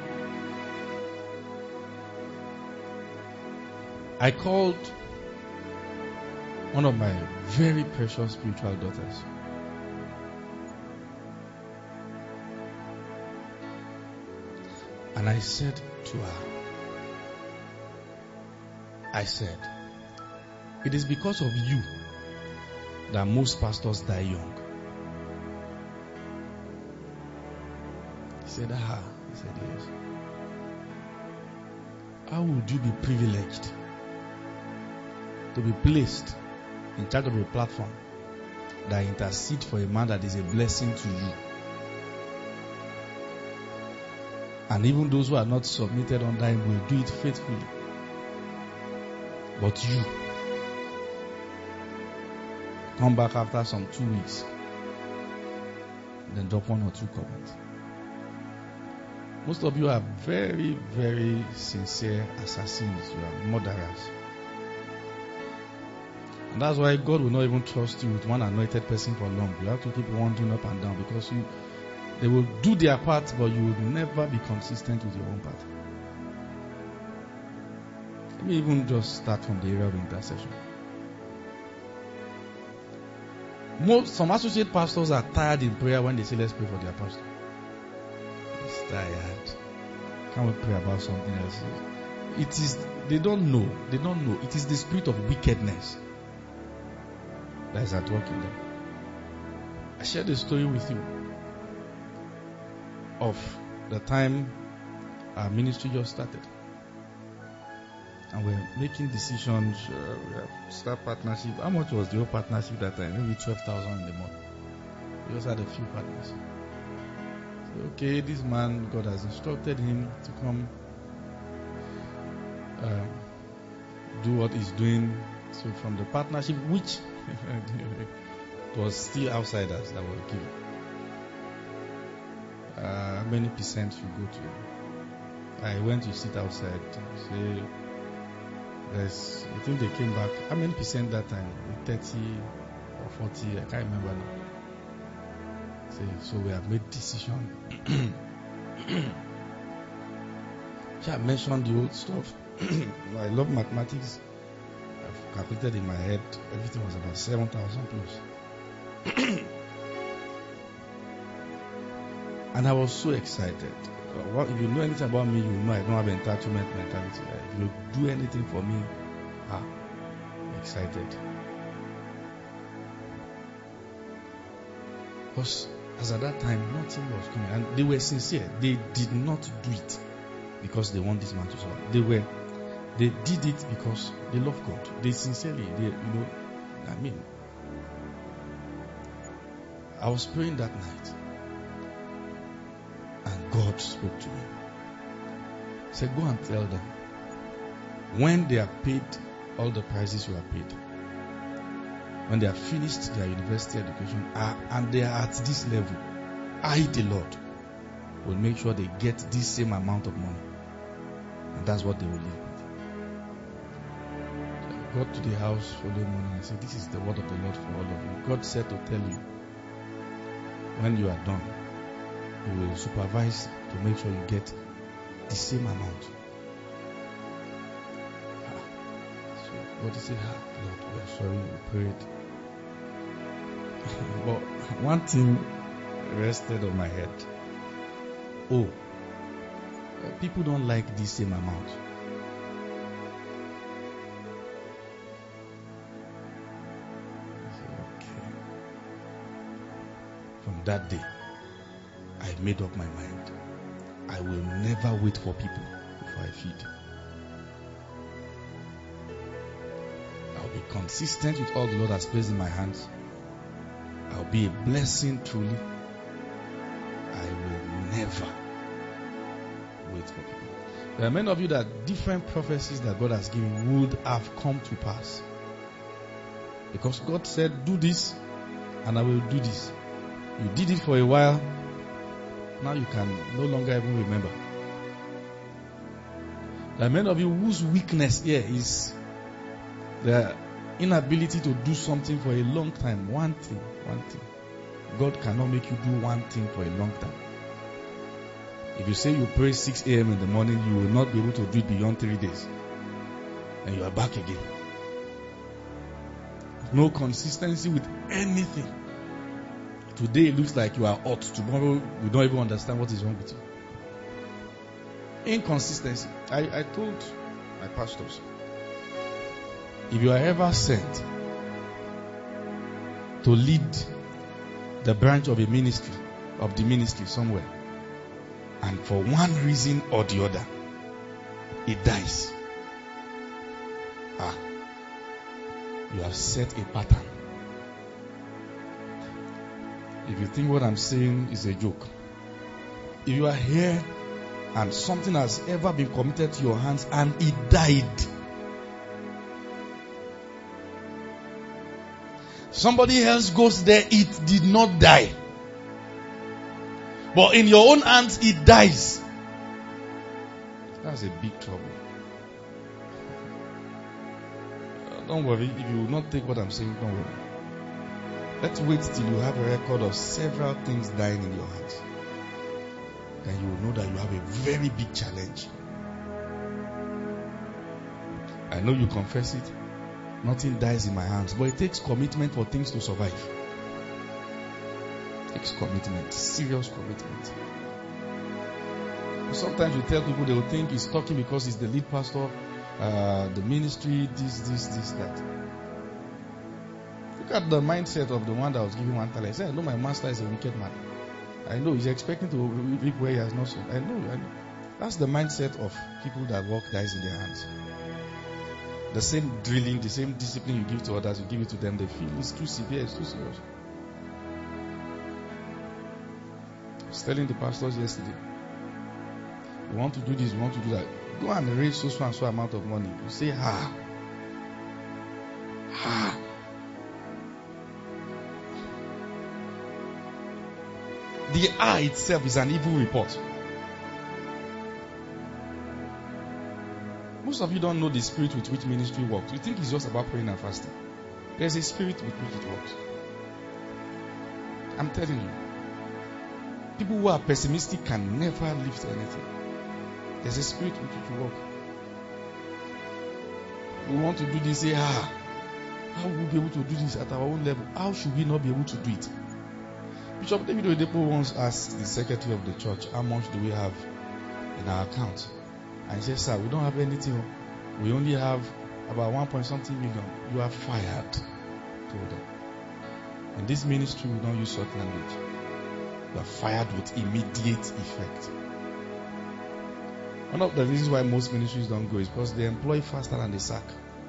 [SPEAKER 1] I called one of my very precious spiritual daughters. And I said to her, I said, it is because of you that most pastors die young. He said, ah. He said, yes. How would you be privileged to be placed in charge of a platform that intercedes for a man that is a blessing to you? And even those who are not submitted under him will do it faithfully. But you come back after some two weeks, then drop one or two comments. Most of you are very, very sincere assassins. You are murderers. And that's why God will not even trust you with one anointed person for long. You have to keep wandering up and down because you, they will do their part, but you will never be consistent with your own part. Let me even just start from the area of intercession. Most, some associate pastors are tired in prayer when they say, let's pray for their pastor. It's tired. Can't we pray about something else? It is, they don't know. They don't know. It is the spirit of wickedness that is at work in them. I shared a story with you of the time our ministry just started. And we're making decisions. Uh, we have start partnership. How much was the whole partnership that time? Maybe twelve thousand in the month. We also had a few partnerships. So, okay, this man, God has instructed him to come uh, do what he's doing. So from the partnership, which it was still outsiders that were given. Uh, how many percent you go to? I went to sit outside. Say, there's, I think they came back. How many percent that time? thirty or forty? I can't remember now. Say, so we have made decision. I mentioned the old stuff. I love mathematics. I've calculated in my head. Everything was about seven thousand plus. And I was so excited. Uh, well, if you know anything about me, you know I don't have entitlement mentality. If you do anything for me, ah, I'm excited. Because as at that time, nothing was coming. And they were sincere. They did not do it because they want this man to survive. They were, they did it because they love God. They sincerely, they, you know, I mean, I was praying that night. And God spoke to me. He said, go and tell them, when they have paid all the prices you have paid, when they have finished their university education, uh, and they are at this level, I, the Lord, will make sure they get this same amount of money. And that's what they will live with. So I got to the house following morning and said, this is the word of the Lord for all of you. God said to tell you, when you are done, you will supervise to make sure you get the same amount. Ah. So what is it? Ah, Lord, we are sorry, we prayed. But one thing rested on my head. Oh, people don't like the same amount. I said, okay. From that day, I made up my mind. I will never wait for people before I feed. I'll be consistent with all the Lord has placed in my hands. I'll be a blessing truly. I will never wait for people. There are many of you that different prophecies that God has given would have come to pass. Because God said, do this and I will do this. You did it for a while. Now you can no longer even remember. There are many of you whose weakness here is the inability to do something for a long time. One thing, one thing. God cannot make you do one thing for a long time. If you say you pray six a.m. in the morning, you will not be able to do it beyond three days. And you are back again. No consistency with anything. Today it looks like you are hot. Tomorrow we don't even understand what is wrong with you. Inconsistency. I, I told my pastors, if you are ever sent to lead the branch of a ministry, of the ministry somewhere, and for one reason or the other, it dies. Ah, you have set a pattern. If you think what I'm saying is a joke, if you are here and something has ever been committed to your hands and it died, somebody else goes there, it did not die, but in your own hands it dies, that's a big trouble. Don't worry, if you will not take what I'm saying, don't worry. Let's wait till you have a record of several things dying in your hands. Then you will know that you have a very big challenge. I know you confess it. Nothing dies in my hands. But it takes commitment for things to survive. It takes commitment. Serious commitment. Sometimes you tell people, they will think he's talking because he's the lead pastor, uh, the ministry, this, this, this, that. Look at the mindset of the one that was giving one talent. He said, I know my master is a wicked man. I know he's expecting to reap where he has not sown. I know, I know. That's the mindset of people that work dies in their hands. The same drilling, the same discipline you give to others, you give it to them. They feel it's too severe, it's too serious. I was telling the pastors yesterday, we want to do this, we want to do that. Go and raise so, so and so amount of money. You say, ah. Ah. The ah itself is an evil report. Most of you don't know the spirit with which ministry works. You think it's just about praying and fasting. There's a spirit with which it works. I'm telling you. People who are pessimistic can never lift anything. There's a spirit with which you work. We want to do this, say, ah, how will we be able to do this at our own level? How should we not be able to do it? Bishop David Oyedepo once asked the secretary of the church, how much do we have in our account? And he said, sir, we don't have anything. We only have about one point something million. You are fired. Told them. In this ministry, we don't use such language. You are fired with immediate effect. One of the reasons why most ministries don't go is because they employ faster than they sack.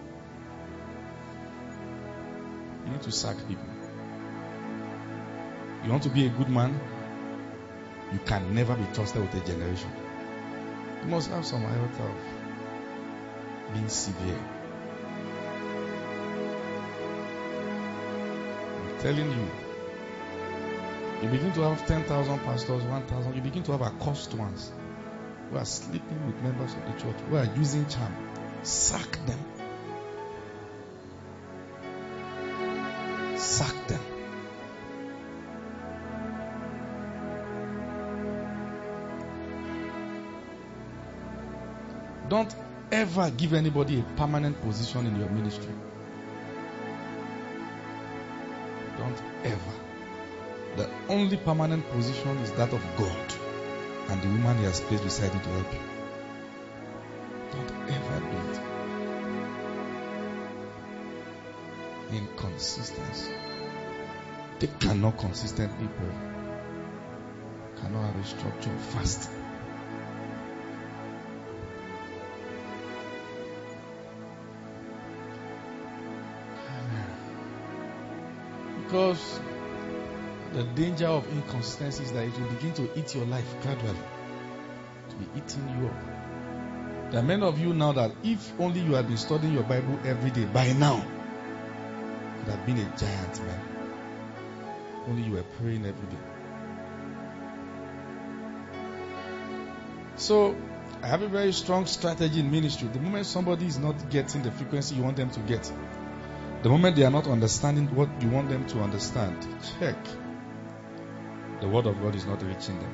[SPEAKER 1] You need to sack people. You want to be a good man? You can never be trusted with a generation. You must have some iota of being severe. I'm telling you, you begin to have ten thousand pastors, one thousand, you begin to have accursed ones who are sleeping with members of the church, who are using charm. Sack them. Sack them. Don't ever give anybody a permanent position in your ministry. Don't ever. The only permanent position is that of God and the woman He has placed beside you to help you. Don't ever do it. Inconsistency. They cannot consistent people. Cannot have a structure of fasting. Because the danger of inconsistency is that it will begin to eat your life gradually. To be eating you up. There are many of you now that if only you had been studying your Bible every day, by now, you would have been a giant man. Only you were praying every day. So, I have a very strong strategy in ministry. The moment somebody is not getting the frequency you want them to get, the moment they are not understanding what you want them to understand, check. The word of God is not reaching them.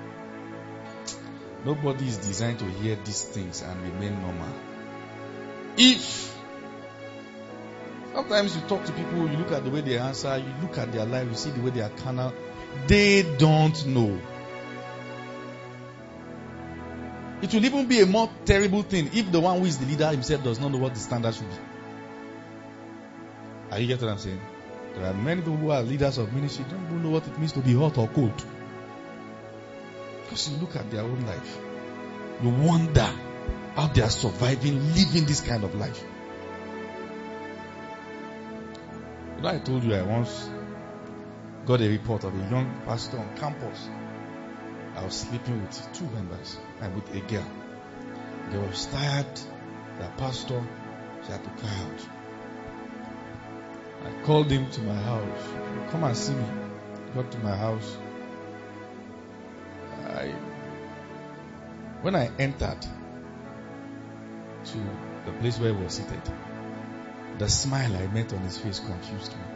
[SPEAKER 1] Nobody is designed to hear these things and remain normal. If sometimes you talk to people, you look at the way they answer, you look at their life, you see the way they are carnal, they don't know. It will even be a more terrible thing if the one who is the leader himself does not know what the standard should be. Are you getting what I'm saying? There are many people who are leaders of ministry don't even know what it means to be hot or cold. Because you look at their own life, you wonder how they are surviving, living this kind of life. You know, I told you I once got a report of a young pastor on campus. I was sleeping with two members and with a girl. They were tired. Their pastor, she had to cry out. I called him to my house. Come and see me. Got to my house. I, when I entered to the place where we were seated, the smile I met on his face confused me.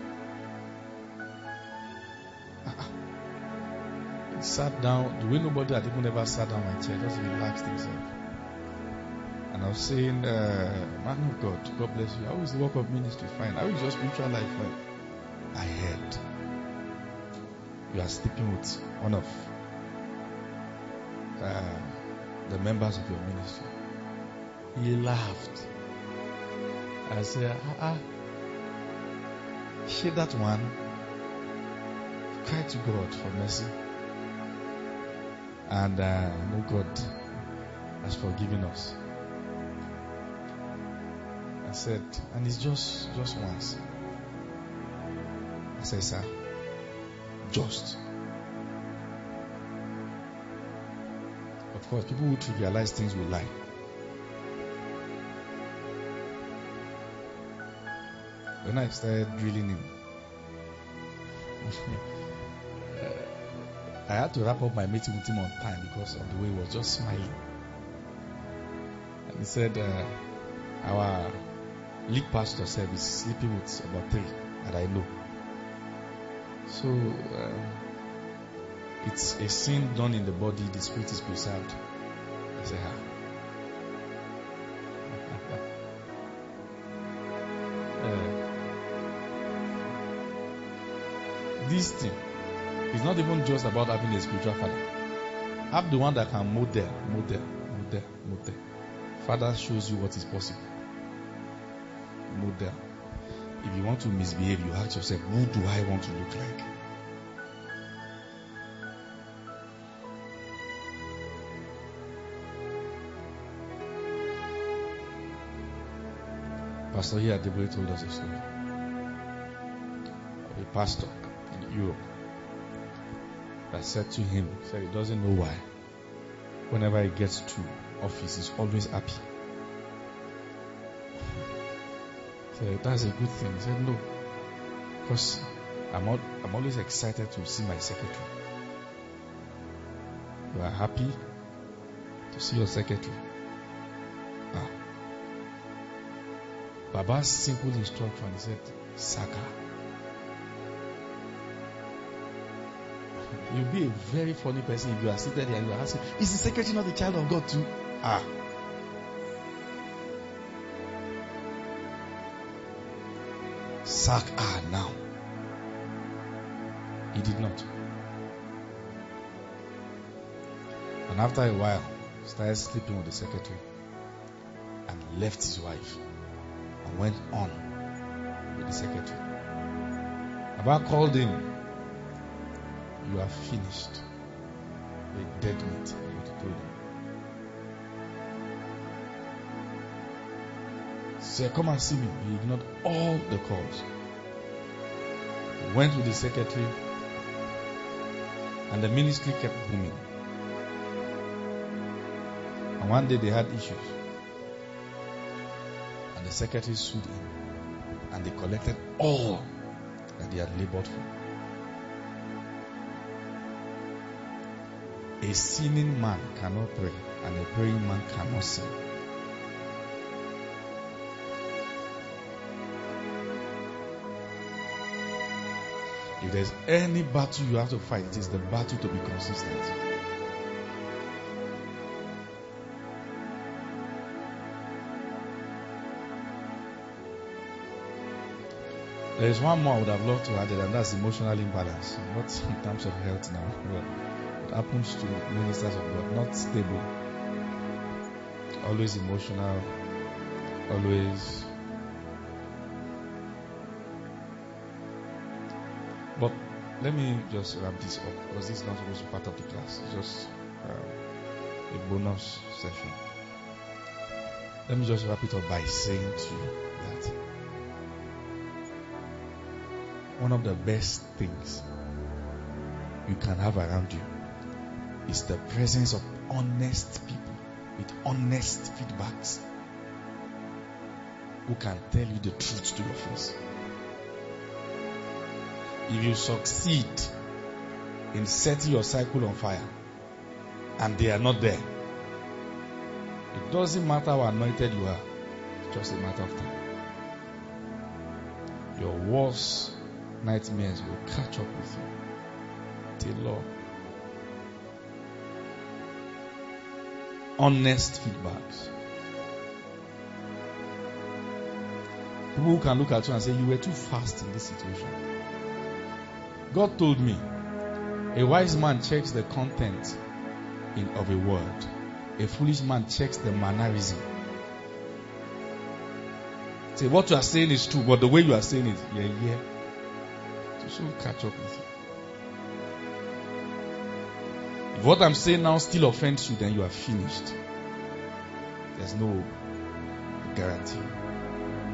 [SPEAKER 1] Uh-uh. He sat down. The way nobody had even ever sat down my chair, just relaxed himself. And I was saying, uh, man of God, God bless you. How is the work of ministry? Fine. How is your spiritual life? Fine. I heard you are sleeping with one of uh, the members of your ministry. He laughed. I said, ah, ah. Share that one. Cry to God for mercy. And uh, know God has forgiven us. He said, and it's just just once. I said, sir, just. Of course, people who trivialize things will lie. When I started drilling him, uh, I had to wrap up my meeting with him on time because of the way he was just smiling. And he said, uh, our lead pastor said he's sleeping with about three that I know. So, um, it's a sin done in the body, the spirit is preserved. I said, ah. This thing is not even just about having a spiritual father. Have the one that can model, model, model, model. Father shows you what is possible. Model. If you want to misbehave, you ask yourself, who do I want to look like? Pastor here at Debray told us a story of a pastor in Europe that said to him, said he doesn't know why. Whenever he gets to office, he's always happy. So that's a good thing. He said, no, because I'm, all, I'm always excited to see my secretary. You are happy to see your secretary. Ah. Baba's simple instruction, he said, Saka. You'll be a very funny person if you are seated here and you are asking, is the secretary not the child of God too? Ah. Sack ah now. He did not. And after a while, started sleeping with the secretary and left his wife and went on with the secretary. Baba called him. You are finished. A dead meat. He told him. He said, come and see me. He ignored all the calls. He went with the secretary and the ministry kept booming. And one day they had issues. And the secretary sued him. And they collected all that they had labored for. A sinning man cannot pray, and a praying man cannot sin. If there's any battle you have to fight, it is the battle to be consistent. There is one more I would have loved to add, and that's emotional imbalance. Not in terms of health now, but it happens to ministers of God. Not stable, always emotional, always. But let me just wrap this up, because this is not supposed to be part of the class. It's just uh, a bonus session. Let me just wrap it up by saying to you that one of the best things you can have around you is the presence of honest people with honest feedbacks who can tell you the truth to your face. If you succeed in setting your cycle on fire and they are not there, it doesn't matter how anointed you are, it's just a matter of time. Your worst nightmares will catch up with you. Till Lord. Honest feedbacks. People who can look at you and say, you were too fast in this situation. God told me, a wise man checks the content in, of a word. A foolish man checks the mannerism. Say, what you are saying is true, but the way you are saying it, yeah, yeah. So catch up with you. If what I'm saying now still offends you, then you are finished. There's no guarantee.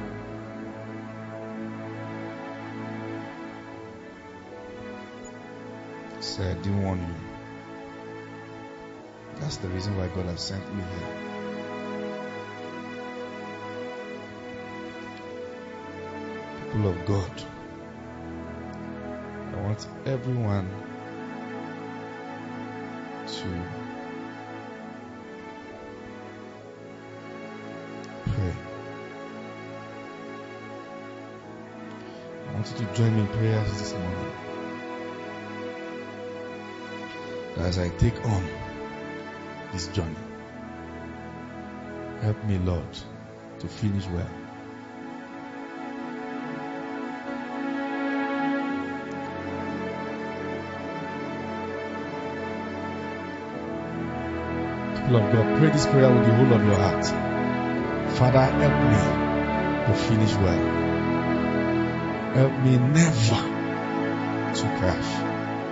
[SPEAKER 1] Say, I didn't warn you. That's the reason why God has sent me here. People of God, I want everyone to pray. I want you to join me in prayers this morning. As I take on this journey, help me, Lord, to finish well. People of God, pray this prayer with the whole of your heart. Father, help me to finish well. Help me never to crash.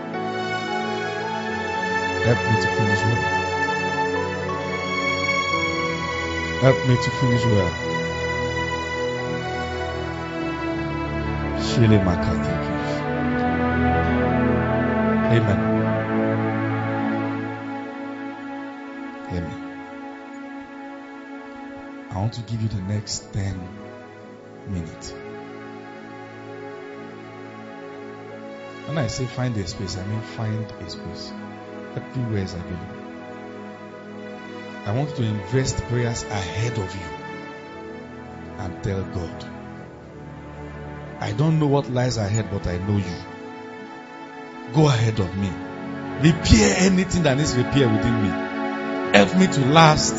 [SPEAKER 1] Help me to finish well. Help me to finish well. Shile Makati. Amen. Amen. I want to give you the next ten minutes. When I say find a space, I mean find a space. Everywhere is available. I want you to invest prayers ahead of you and tell God, I don't know what lies ahead, but I know you. Go ahead of me. Repair anything that needs repair within me. Help me to last.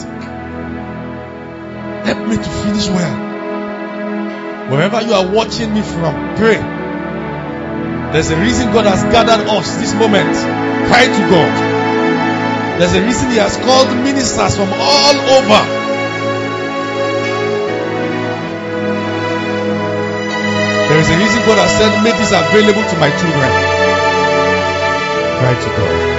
[SPEAKER 1] Help me to finish well. Wherever you are watching me from, pray. There's a reason God has gathered us this moment. Cry to God. There's a reason He has called ministers from all over. There is a reason God has said, make this available to my children. Cry to God.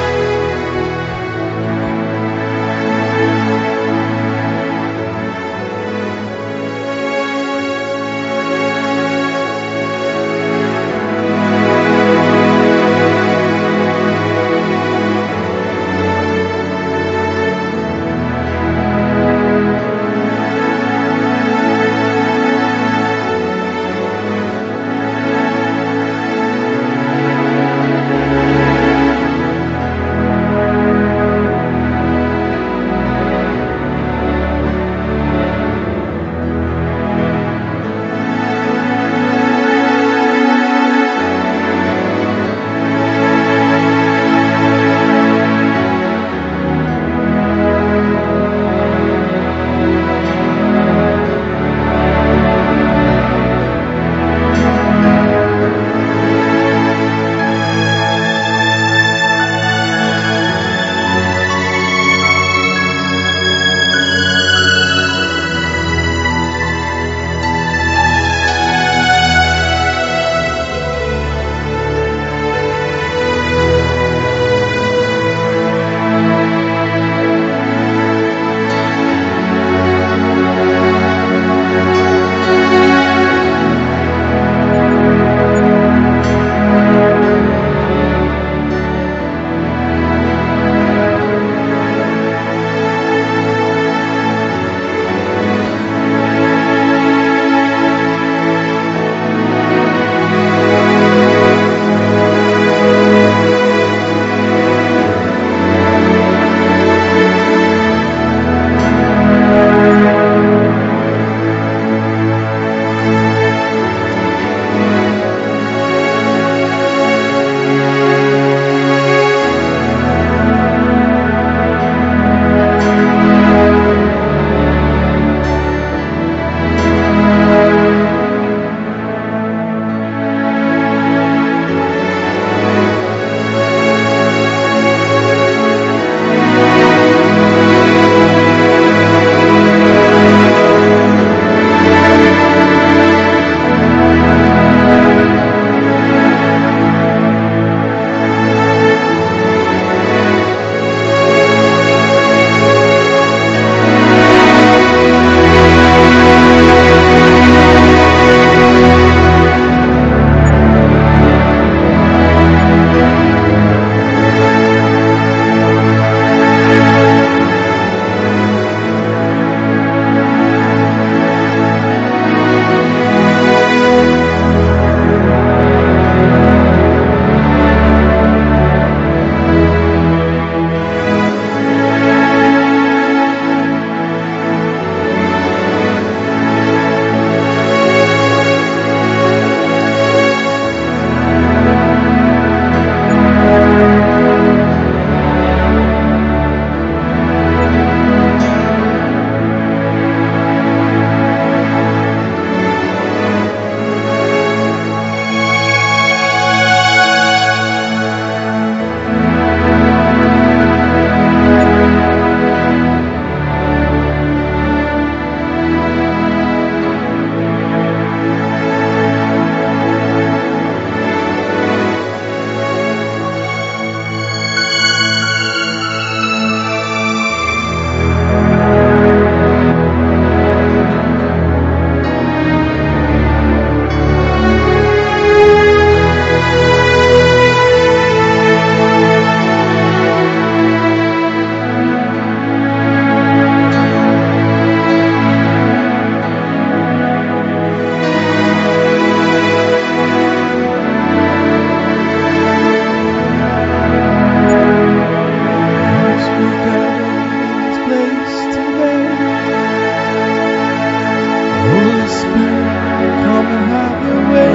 [SPEAKER 1] Holy Spirit, come and have your way.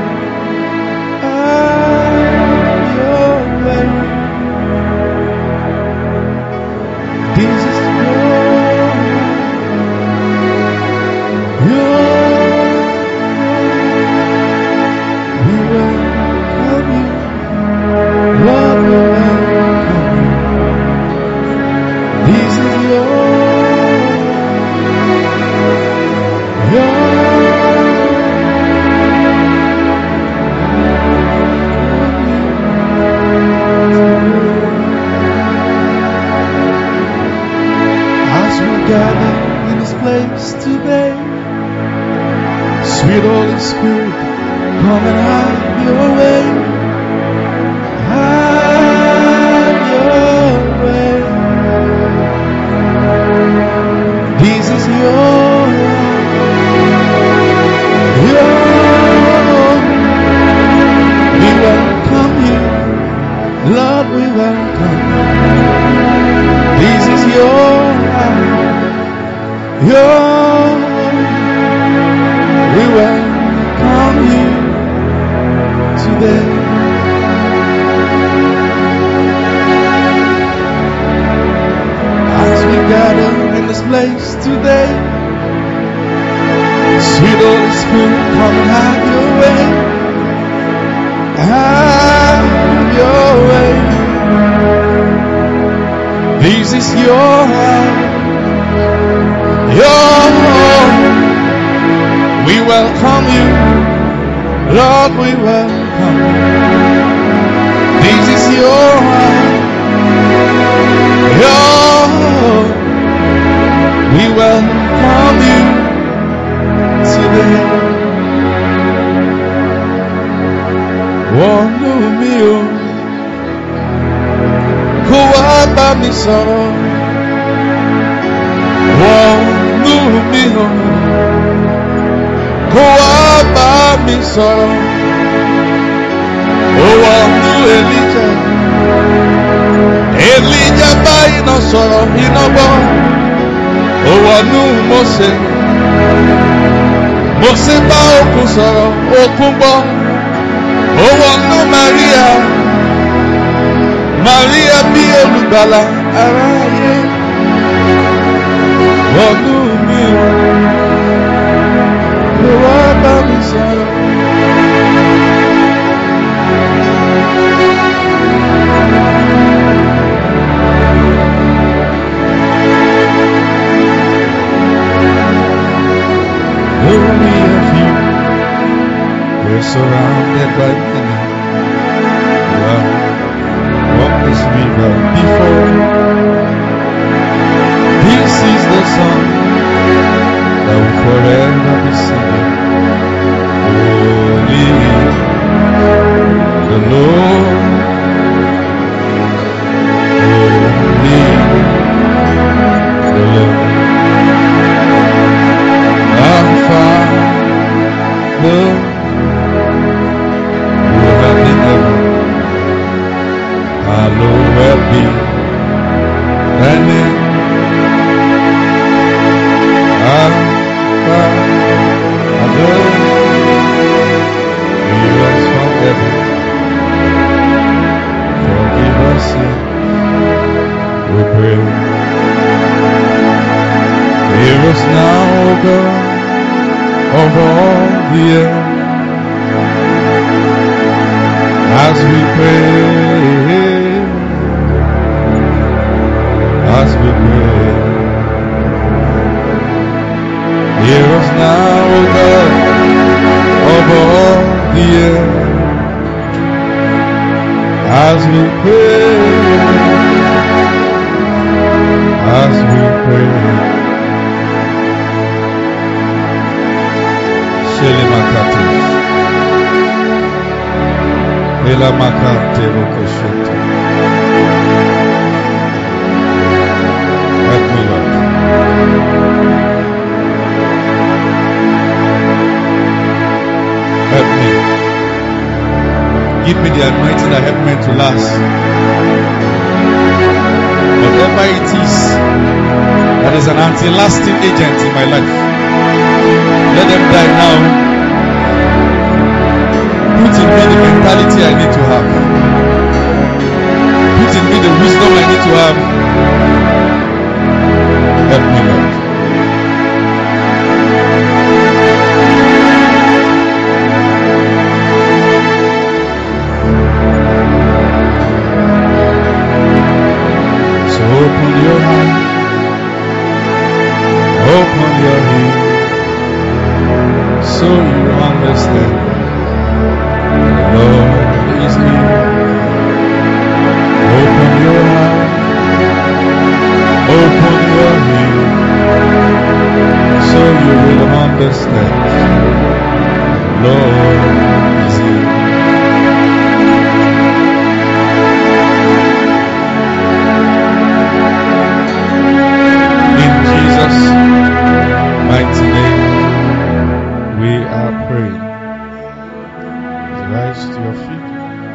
[SPEAKER 1] Have your way. This is your, your, we welcome you. Lord, we welcome you. This is your, your, as we gather in this place today, sweet Holy Spirit, come and have your way. Have your way. This is your, your, we welcome you. Lord, we welcome you. This is your, your, we welcome you today. As we gather in this place today, sweet Holy Spirit, come and have your way. Have your way. This is your house, your home. We welcome you, Lord, we welcome you. This is your house, your home. We welcome you today. Wọnú mi o, kó wá bá mi sọ̀rọ̀. Wọnú mi o, kó wá bá mi sọ̀rọ̀. Ó wọnú Elijah, Elijah bá iná sọ̀rọ̀, iná gbọ́. Ó wọnú Mósè, Mósè bá òkun sọ̀rọ̀, òkun gbọ́. Ó wọnú Maria, Maria bí olùgbàlà aráyé. Wọnú mi o, kó wá bá mi sọ̀rọ̀. Only a few, we're surrounded by many. Well, walk this river before. This is the song that will forever be singing. Holy the Lord, holy the Lord. Our Father, who art in heaven, hallowed be thy name. Our Father, who art from heaven, forgive us sin, we pray. Hear us now, O God, of all the earth, as we pray, as we pray. Hear us now, O God, of all the earth, as we pray, as we pray. Shelemakate, Elamakate Rokoshete. Help me, Lord. Help me. Give me the anointing that help me to last. Whatever it is that is an anti-lasting agent in my life, Let them die now. Put in me the mentality I need to have. Put in me the wisdom I need to have. Help me, Lord. So open your heart. Open your ear. So you understand. Lord is near. Open your heart. Open your ear. So you will understand. Lord is here. In Jesus' mighty name, we are praying. Rise to your feet.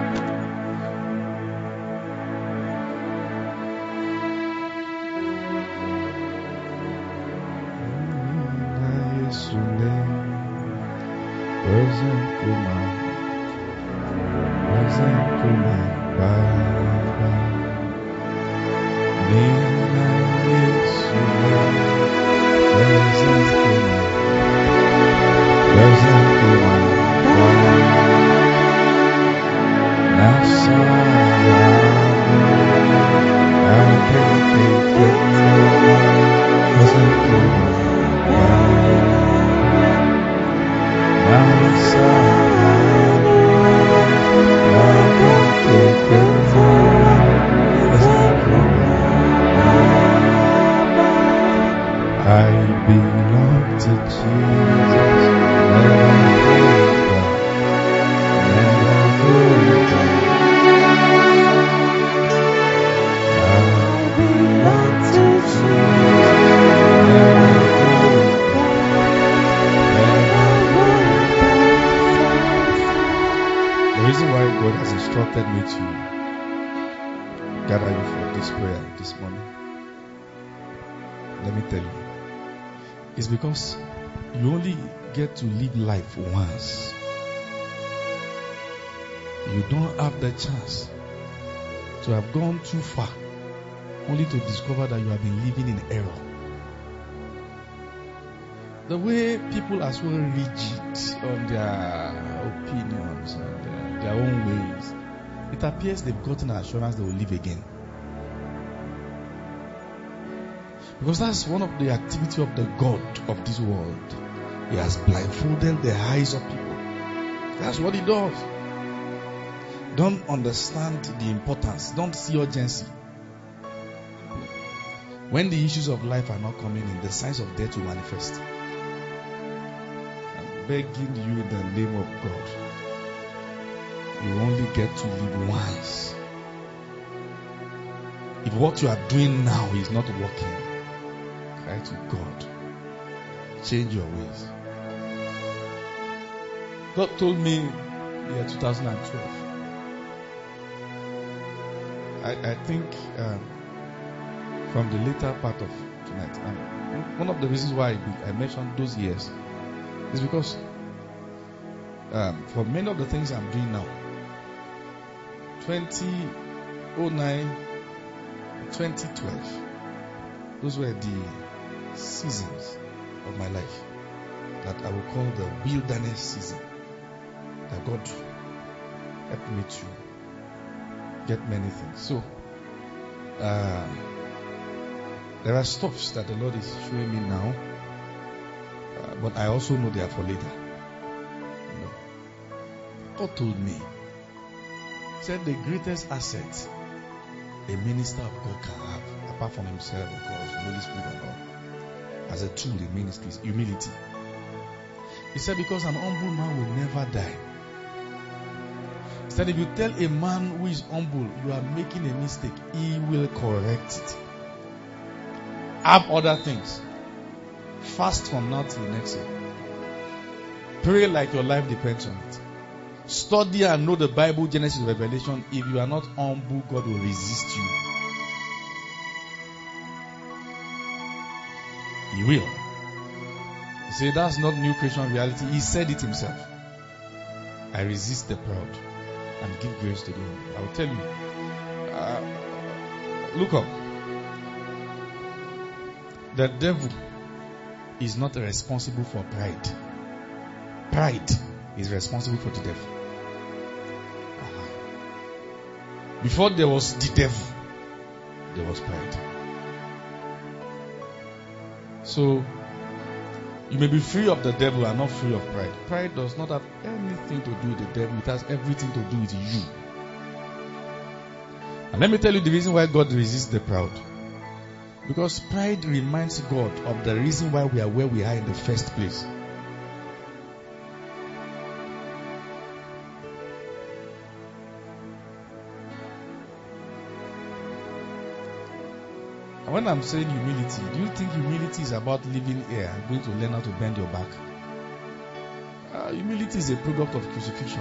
[SPEAKER 1] Because you only get to live life once. You don't have the chance to have gone too far only to discover that you have been living in error. The way people are so rigid on their opinions and their, their own ways, it appears they've gotten an assurance they will live again. Because that's one of the activity of the God of this world. He has blindfolded the eyes of people. That's what he does. Don't understand the importance. Don't see urgency. When the issues of life are not coming in, the signs of death will manifest. I'm begging you in the name of God. You only get to live once. If what you are doing now is not working, cry to God. Change your ways. God told me year two thousand twelve. I, I think um, from the later part of tonight, um, one of the reasons why I, I mentioned those years is because um, for many of the things I'm doing now, twenty oh nine, twenty twelve, those were the seasons of my life that I will call the wilderness season, that God helped me to get many things. So uh, there are stuffs that the Lord is showing me now, uh, but I also know they are for later. You know, God told me, he said the greatest asset a minister of God can have, apart from himself, of course, the Holy Spirit and all, as a tool in ministry, is humility. He said, because an humble man will never die. He said, if you tell a man who is humble, you are making a mistake, he will correct it. Have other things. Fast from now till next year. Pray like your life depends on it. Study and know the Bible, Genesis, Revelation. If you are not humble, God will resist you. He will. He See, that's not new creation reality. He said it himself. I resist the proud and give grace to the humble. I will tell you. Uh, look up. The devil is not responsible for pride. Pride is responsible for the devil. Uh-huh. Before there was the devil, there was pride. So, you may be free of the devil and not free of pride. Pride does not have anything to do with the devil. It has everything to do with you. And let me tell you the reason why God resists the proud. Because pride reminds God of the reason why we are where we are in the first place. And when I'm saying humility, do you think humility is about living here and going to learn how to bend your back? Uh, humility is a product of crucifixion.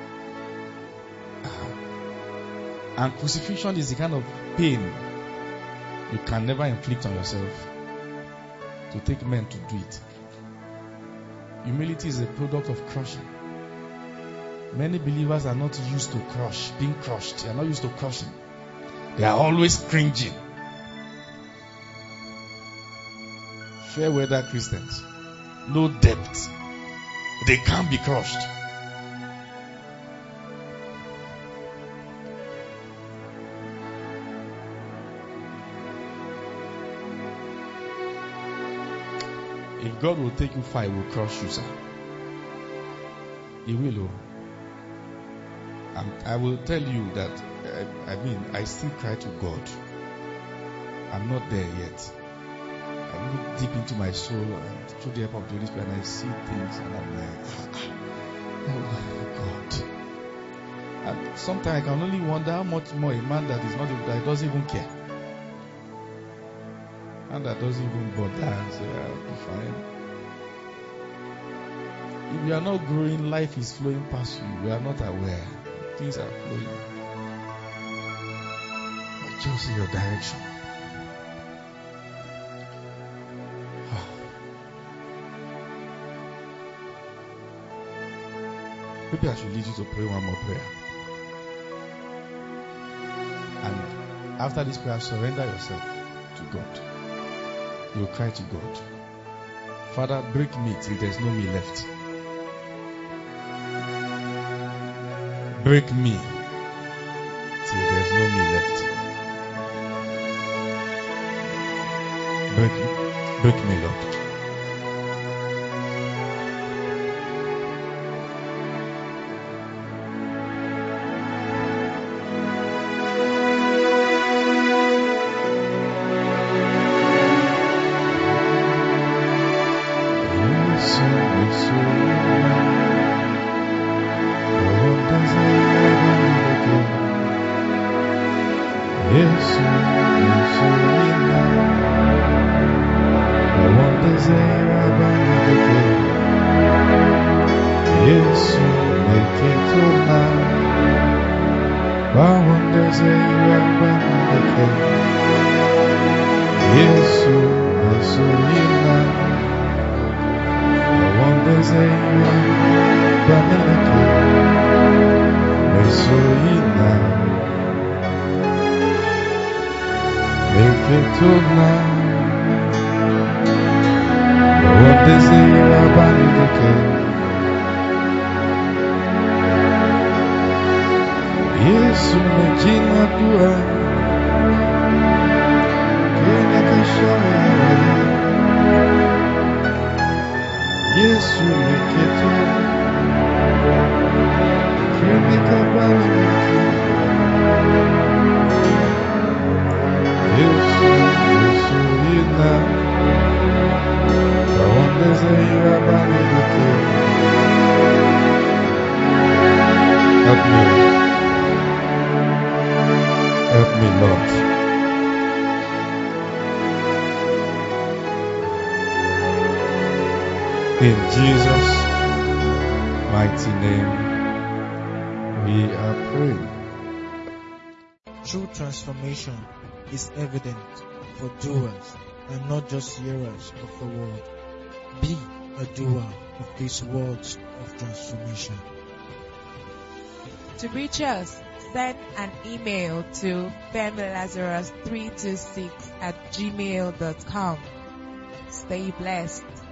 [SPEAKER 1] Uh, and crucifixion is the kind of pain you can never inflict on yourself to take men to do it. Humility is a product of crushing. Many believers are not used to crush, being crushed. They are not used to crushing. They are always cringing. Fair weather Christians. No depth. They can't be crushed. If God will take you far, He will crush you, sir. He will. I'm, I will tell you that, uh, I mean, I still cry to God. I'm not there yet. I look deep into my soul and through the help of the Holy Spirit, and I see things and I'm like, oh God. And sometimes I can only wonder how much more a man that is not that doesn't even care. And that doesn't even bother and say, I'll be fine. If you are not growing, life is flowing past you. You are not aware. Things are flowing. But just in your direction. Maybe I should lead you to pray one more prayer. And after this prayer, surrender yourself to God. You cry to God. Father, break me till there's no me left. Break me till there's no me left. Break me. Break me, Lord. In Jesus' mighty name, we are praying.
[SPEAKER 2] True transformation is evident for doers and not just hearers of the word. Be a doer of these words of transformation.
[SPEAKER 3] To reach us, send an email to femilazarus three two six at gmail dot com. Stay blessed.